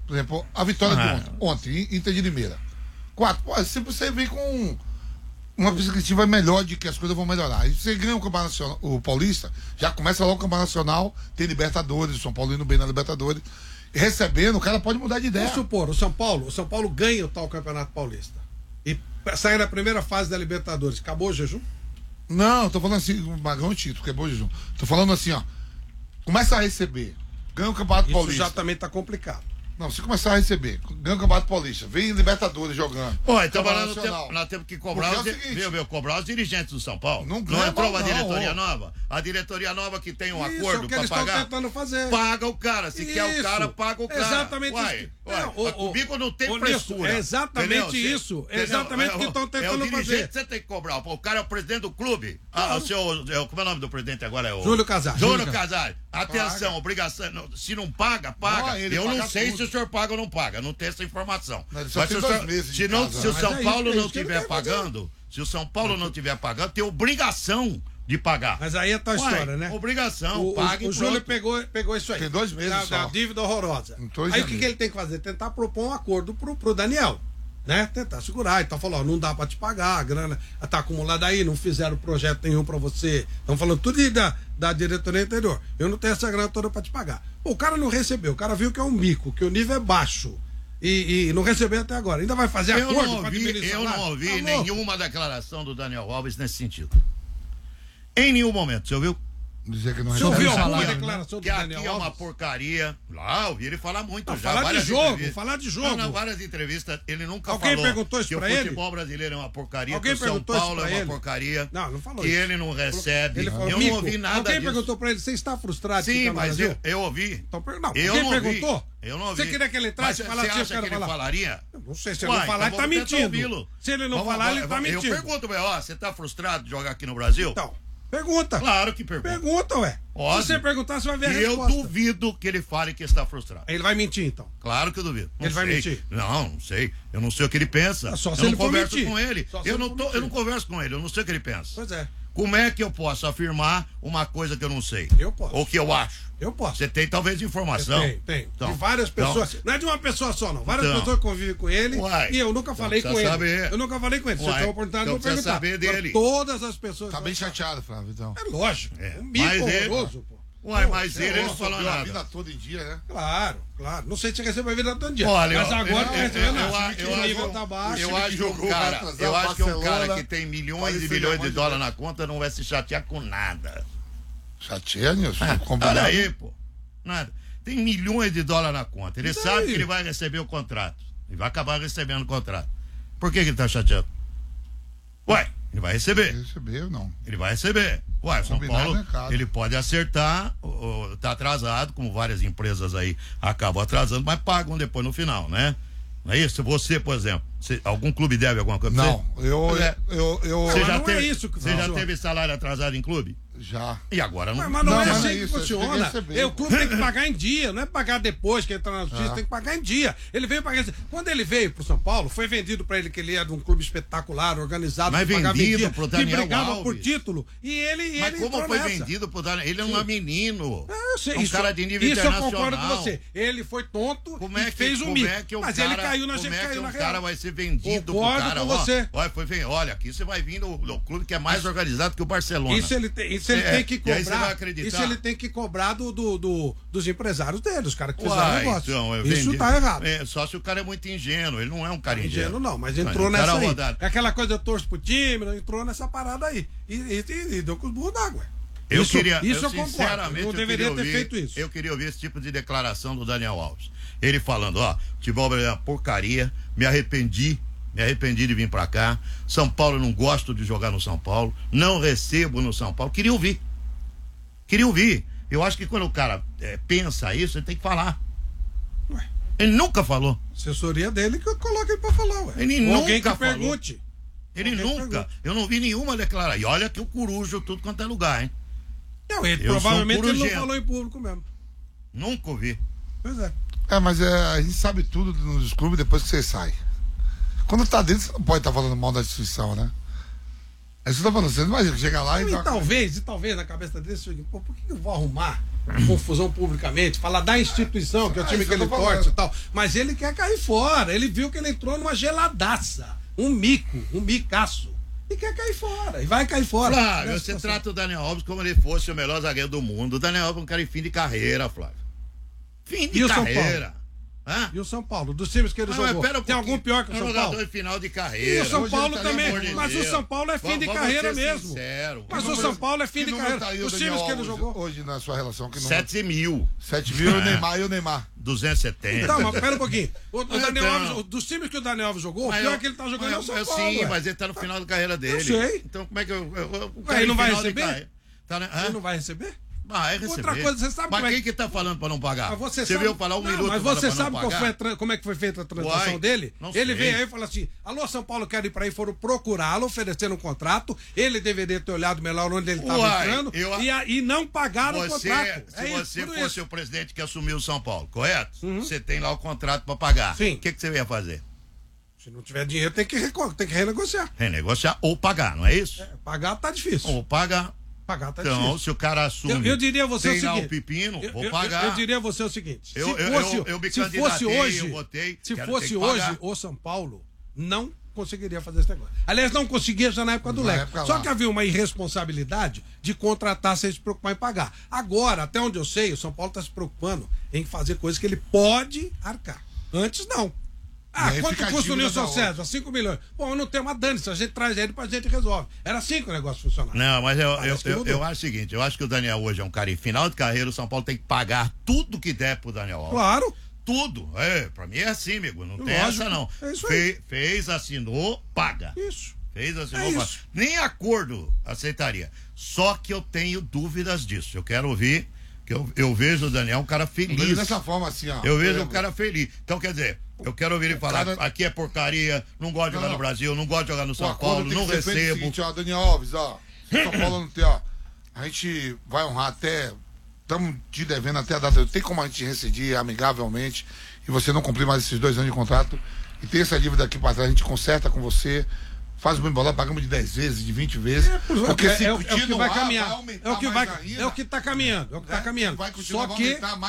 Por exemplo, a vitória de ontem, Inter de Limeira. 4. Pô, sempre você vem com uma perspectiva melhor de que as coisas vão melhorar. E você ganha o Campeonato Nacional, o Paulista, já começa logo o Campeonato Nacional, tem Libertadores, o São Paulo indo bem na Libertadores. E recebendo, o cara pode mudar de ideia. Vamos supor, o São Paulo ganha o tal Campeonato Paulista. E sai na primeira fase da Libertadores. Acabou o jejum? Não, tô falando assim, ganhou o título, acabou o jejum. Tô falando assim, ó. Começa a receber, ganha o Campeonato Paulista. Isso já também tá complicado. Não, se começar a receber, ganha o Campeonato Paulista, vem Libertadores jogando. Ó, então nós temos que cobrar cobrar os dirigentes do São Paulo. Não entrou uma diretoria nova? A diretoria nova que tem um acordo para pagar. Estão tentando fazer. Paga o cara. Se quer o cara, paga o cara. Exatamente isso. Comigo não tem frescura. É exatamente isso. É exatamente o que estão tentando fazer. É o dirigente que você tem que cobrar. O cara é o presidente do clube. Como é o nome do presidente agora? É o Júlio Casares. Júlio Casares. Atenção, obrigação. Se não paga, paga. Eu não sei se o senhor paga ou não paga. Não tem essa informação. Mas se o São Paulo não estiver pagando, se o São Paulo não estiver pagando, tem obrigação de pagar. Mas aí é a tua história, né? Obrigação, paga. O Júlio pegou isso aí. Tem 2 meses da dívida horrorosa. Aí o que ele tem que fazer? Tentar propor um acordo pro Daniel. Né? Tentar segurar. Então falou, ó, não dá pra te pagar, a grana tá acumulada aí, não fizeram projeto nenhum pra você. Estão falando tudo da diretoria anterior. Eu não tenho essa grana toda pra te pagar. Pô, o cara não recebeu, o cara viu que é um mico, que o nível é baixo. E não recebeu até agora. Ainda vai fazer acordo pra diminuir Eu não ouvi nenhuma declaração do Daniel Alves nesse sentido. Em nenhum momento, você ouviu? Dizer que não recebeu. Você ouviu alguma salário, declaração do que Daniel aqui Alves? É uma porcaria. Lá, ouvi ele falar muito não, já. Falar de jogo. Não, várias entrevistas, ele nunca Alguém falou perguntou isso que pra o ele? futebol brasileiro é uma porcaria, Alguém que o São Paulo é uma ele? porcaria. Não falou que isso. ele não recebe. Ele falou, eu não ouvi nada Alguém disso. perguntou pra ele, você está frustrado? Sim, mas eu ouvi. Então, eu não perguntou? Ouvi. Eu não ouvi. Você queria que ele entrasse e falasse assim? Você acha que ele falaria? Eu não sei, se ele não falar, ele tá mentindo. Se ele não falar, ele tá mentindo. Eu pergunto, você tá frustrado de jogar aqui no Brasil? Então, pergunta. Claro que pergunta. Pergunta, ué. Óbvio. Se você perguntar, você vai ver a resposta. Eu duvido que ele fale que está frustrado. Ele vai mentir, então? Claro que eu duvido. Ele vai mentir? Não sei. Eu não sei o que ele pensa. Só se eu ele não converso mentir. com ele. Eu não converso com ele. Eu não sei o que ele pensa. Pois é. Como é que eu posso afirmar uma coisa que eu não sei? Eu posso. Ou que eu acho? Eu posso. Você tem talvez informação? Tem. Então, de várias pessoas. Não é de uma pessoa só, não. Várias pessoas convivem com ele. E eu nunca falei com ele. Saber. Eu nunca falei com ele. Se eu tenho a oportunidade, eu vou perguntar. Saber dele. Todas as pessoas. Tá bem chateado, Flávio, então. É lógico. Um mico horroroso, pô. Mas ele não falou nada. A vida toda em dia, né? Claro. Não sei se você recebeu a vida todo dia. Olha, mas agora tá recebendo o nível tá baixo. Eu acho que um cara que tem milhões e milhões de dólares na conta não vai se chatear com nada. Chateia, Nilson? Olha aí, pô. Nada. Tem milhões de dólares na conta. Ele sabe que ele vai receber o contrato. Ele vai acabar recebendo o contrato. Por que ele tá chateado? Ué, ele vai receber. Recebeu, não. Ele vai receber. Ué, São Paulo, ele pode acertar, tá atrasado, como várias empresas aí acabam atrasando, mas pagam depois no final, né? Não é isso? Você, por exemplo, algum clube deve alguma coisa pra você? Não, Você já teve salário atrasado em clube? Já. E agora não. Mas não é assim que funciona. O clube tem que pagar em dia, não é pagar depois que entra na justiça, tem que pagar em dia. Ele veio pagar. Quando ele veio pro São Paulo, foi vendido pra ele que ele era de um clube espetacular, organizado, mas vendido pro Daniel que brigava Alves por título. Mas como foi vendido pro Daniel? Ele não é menino. Eu sei, um cara de nível internacional. Isso eu concordo com você. Ele foi tonto e fez um mico. Mas ele caiu na Como é que o cara vai ser vendido pro cara? Com você. Olha, aqui você vai vir no clube que é mais organizado que o Barcelona. Isso ele tem que cobrar. Você vai acreditar? Isso ele tem que cobrar dos empresários dele, os caras que fizeram o negócio. Então, isso tá errado. Só se o cara é muito ingênuo, ele não é um cara ingênuo. Ingênuo não, mas entrou nessa aí. É aquela coisa, eu torço pro time, não entrou nessa parada aí. E deu com os burros d'água. Eu concordo. Eu deveria ter feito isso. Eu queria ouvir esse tipo de declaração do Daniel Alves. Ele falando, futebol é uma porcaria, me arrependi de vir pra cá. São Paulo, não gosto de jogar no São Paulo, não recebo no São Paulo. Queria ouvir. Eu acho que quando o cara pensa isso, ele tem que falar. Ué. Ele nunca falou. Assessoria dele que coloca ele pra falar, ué. Ele nunca alguém que falou. Pergunte. Ele nunca. Eu não vi nenhuma declaração. E olha que eu corujo tudo quanto é lugar, hein? Não, provavelmente ele não falou em público mesmo. Nunca ouvi. Pois é. Mas a gente sabe tudo nos clubes depois que você sai. Quando tá dentro, você não pode estar falando mal da instituição, né? É isso que eu tô falando, você não imagina, chega lá e talvez na cabeça dele, por que eu vou arrumar confusão publicamente, falar da instituição, que é o time que ele torce e tal. Mas ele quer cair fora. Ele viu que ele entrou numa geladaça. Um micaço. E quer cair fora. E vai cair fora. Flávio, você trata o Daniel Alves como ele fosse o melhor zagueiro do mundo. O Daniel Alves é um cara em fim de carreira, Flávio. Fim de carreira. Hã? E o São Paulo, dos times que ele jogou, tem algum pior que o São Paulo? Jogador em final de carreira. E o São Paulo também, mas o São Paulo é fim de carreira mesmo. Sincero. Mas o São Paulo é fim de carreira. Os times que ele jogou. Hoje na sua relação que não... 7 mil. 7 mil e o Neymar. 270. Então, mas pera um pouquinho. O Daniel Alves, dos times que o Daniel Alves jogou, o pior que ele tá jogando é o São Paulo. Sim, mas ele tá no final da carreira dele. Eu sei. Então como é que ele não vai receber? Ele não vai receber? Vai receber. Outra coisa, você sabe mas quem que tá falando pra não pagar? Você viu falar um minuto. Mas você sabe como é que foi feita a transação dele? Ele veio aí e falou assim: alô, São Paulo, quero ir pra aí. Foram procurá-lo, oferecendo um contrato. Ele deveria ter olhado melhor onde ele estava entrando e não pagaram o contrato. Se você fosse o presidente que assumiu o São Paulo, correto? Você tem lá o contrato pra pagar. Sim. O que você ia fazer? Se não tiver dinheiro, tem que renegociar. Renegociar ou pagar, não é isso? Pagar tá difícil. Ou pagar. Pagar tá então, difícil. Se o cara assume, eu diria você tem o seguinte, lá o pepino, vou pagar. Eu diria você o seguinte, eu me candidatei, eu votei. Se fosse hoje, o São Paulo não conseguiria fazer esse negócio. Aliás, não conseguia já na época do Leco. Só que havia uma irresponsabilidade de contratar sem se preocupar em pagar. Agora, até onde eu sei, o São Paulo está se preocupando em fazer coisas que ele pode arcar. Antes, não. Quanto custa o Nilson César? 5 milhões. Bom, eu não tenho uma dane-se, a gente traz ele pra gente resolve. Era assim que o negócio funcionava. Não, mas eu acho o seguinte, eu acho que o Daniel hoje é um cara em final de carreira, o São Paulo tem que pagar tudo que der pro Daniel Alves. Claro. Tudo. Pra mim é assim, amigo, não tem essa não. É isso aí. Fez, assinou, paga. Isso. Fez, assinou, paga. Nem acordo aceitaria. Só que eu tenho dúvidas disso. Eu quero ouvir, que eu vejo o Daniel um cara feliz. Eu vejo dessa forma assim, ó. Eu vejo um cara feliz. Então, quer dizer, eu quero ouvir ele falar, aqui é porcaria, não gosto de jogar no Brasil, não gosto de jogar no São Paulo, não recebo. Seguinte, Daniel Alves, São Paulo não tem, a gente vai honrar até, estamos te devendo até a data, tem como a gente rescindir amigavelmente e você não cumprir mais esses 2 anos de contrato e tem essa dívida aqui para trás, a gente conserta com você, faz o bem bolado, pagamos de 10 vezes, de 20 vezes, porque se o que vai caminhar, é o que está caminhando, vai continuar, só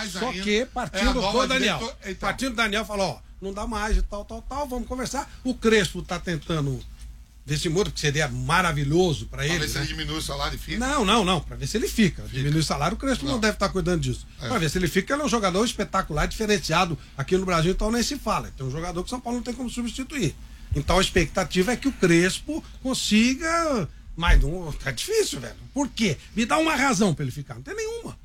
que partindo do Daniel, partindo do Daniel falou, não dá mais e tal, vamos conversar. O Crespo tá tentando desse modo, que seria maravilhoso para ele. Pra ver se ele diminui o salário e fica. Não, para ver se ele fica. Diminui o salário, o Crespo não deve estar cuidando disso. Para ver se ele fica, ele é um jogador espetacular, diferenciado aqui no Brasil, então nem se fala. Tem um jogador que o São Paulo não tem como substituir. Então a expectativa é que o Crespo consiga, mas não, tá difícil, velho. Por quê? Me dá uma razão para ele ficar. Não tem nenhuma.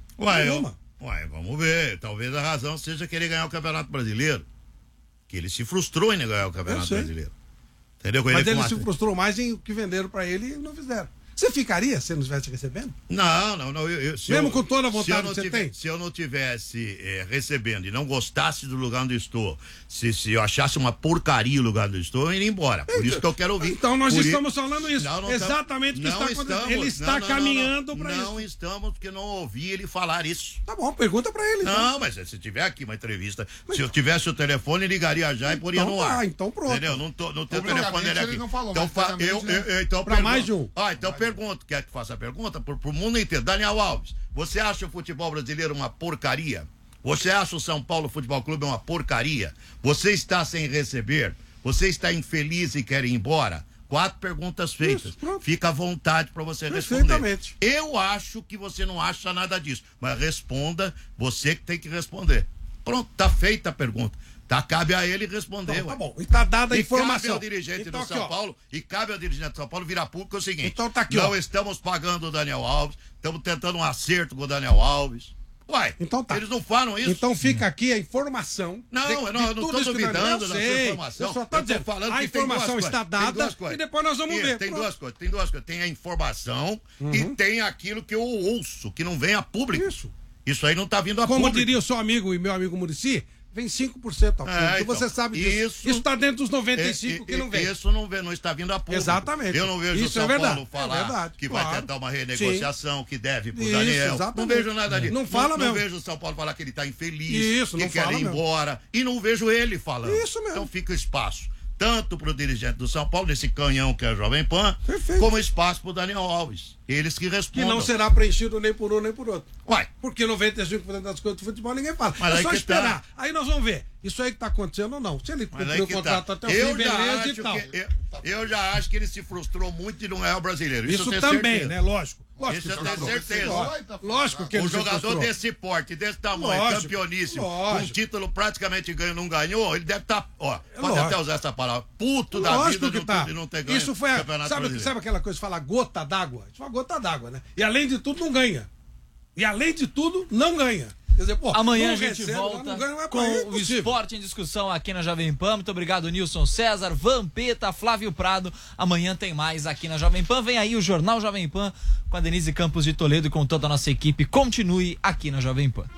Vamos ver. Talvez a razão seja querer ganhar o Campeonato Brasileiro. Que ele se frustrou em ganhar o Campeonato Brasileiro. Entendeu? Mas ele se frustrou mais em o que venderam pra ele e não fizeram. Você ficaria se não estivesse recebendo? Não. Mesmo com toda a vontade que você tem? Se eu não tivesse recebendo e não gostasse do lugar onde estou, se eu achasse uma porcaria o lugar onde estou, eu iria embora. Por isso que eu quero ouvir. Então nós estamos falando isso. Exatamente o que está acontecendo. Ele está caminhando para isso. Não estamos, porque não ouvi ele falar isso. Tá bom, pergunta para ele. Não, mas se tiver aqui uma entrevista, se eu tivesse o telefone, ligaria já e poria no ar. Então pronto. Entendeu? Não tenho o telefone dele aqui. Então para mais de um. Então pergunto, quer que faça a pergunta? Pro mundo inteiro. Daniel Alves, você acha o futebol brasileiro uma porcaria? Você acha o São Paulo Futebol Clube uma porcaria? Você está sem receber? Você está infeliz e quer ir embora? 4 perguntas feitas. Isso, fica à vontade para você responder. Eu acho que você não acha nada disso, mas responda, você que tem que responder. Pronto, tá feita a pergunta. Cabe a ele responder. Então, tá bom. E tá dada a informação. Cabe ao dirigente do São Paulo, e cabe ao dirigente do São Paulo virar público o seguinte. Então tá aqui, não estamos pagando o Daniel Alves, estamos tentando um acerto com o Daniel Alves. Uai, então tá. Eles não falam isso. Então fica aqui a informação. Eu não estou duvidando da sua informação. Eu só estou dizendo, falando a informação está dada e depois nós vamos ver. Tem duas coisas. Tem a informação e tem aquilo que eu ouço, que não vem a público. Isso aí não está vindo a público. Como diria o seu amigo e meu amigo Muricy, vem 5% a público. Então, você sabe disso. Isso está dentro dos 95% que não vem. Isso não está vindo a público. Exatamente. Eu não vejo o São Paulo falar que vai tentar uma renegociação, que deve pro Daniel. Não vejo nada disso. Não fala mesmo. Não vejo o São Paulo falar que ele está infeliz, que quer ir embora. E não vejo ele falando. Isso mesmo. Então fica espaço. tanto para o dirigente do São Paulo, desse canhão que é a Jovem Pan, como espaço para o Daniel Alves. Eles que respondem. Que não será preenchido nem por um nem por outro. Uai. Porque 95% das coisas do futebol ninguém fala. Mas é só esperar. Tá. Aí nós vamos ver. Isso aí que tá acontecendo ou não. Se ele cumpriu o contrato até o fim, beleza e tal. Eu já acho que ele se frustrou muito de não ganhar o brasileiro. Isso também, né? Lógico. Isso eu tenho certeza. Lógico que ele o jogador desse porte, desse tamanho, campeoníssimo, com um título praticamente ganho, não ganhou, ele deve estar, pode até usar essa palavra, puto da vida de não ter ganho. Isso foi, sabe aquela coisa de falar gota d'água? Isso é uma gota d'água, né? E além de tudo, não ganha. E além de tudo, não ganha. Quer dizer, amanhã a gente volta com o Esporte em Discussão aqui na Jovem Pan. Muito obrigado, Nilson César, Vampeta, Flávio Prado. Amanhã tem mais aqui na Jovem Pan. Vem aí o Jornal Jovem Pan com a Denise Campos de Toledo e com toda a nossa equipe. Continue aqui na Jovem Pan.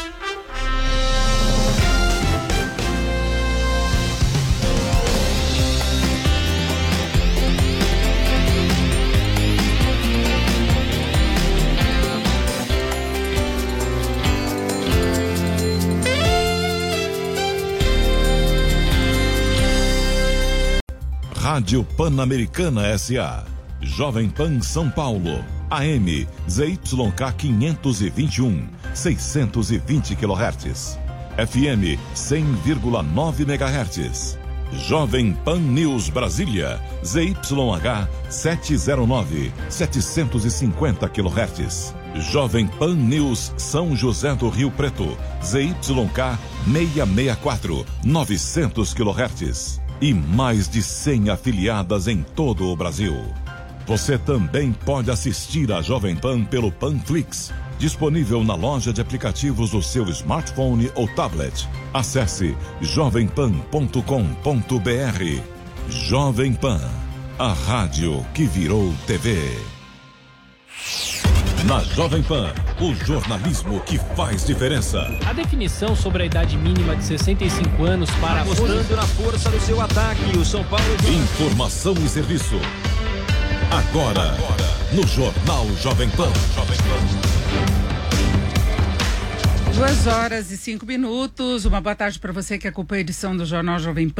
Rádio Pan-Americana S.A. Jovem Pan São Paulo. AM ZYK 521, 620 kHz. FM 100,9 MHz. Jovem Pan News Brasília. ZYH 709, 750 kHz. Jovem Pan News São José do Rio Preto. ZYK 664, 900 kHz. E mais de 100 afiliadas em todo o Brasil. Você também pode assistir a Jovem Pan pelo Panflix, disponível na loja de aplicativos do seu smartphone ou tablet. Acesse jovempan.com.br. Jovem Pan, a rádio que virou TV. Na Jovem Pan, o jornalismo que faz diferença. A definição sobre a idade mínima de 65 anos para... Mostrando na força do seu ataque, o São Paulo... Informação e serviço. Agora, no Jornal Jovem Pan. 2h05. Uma boa tarde para você que acompanha a edição do Jornal Jovem Pan.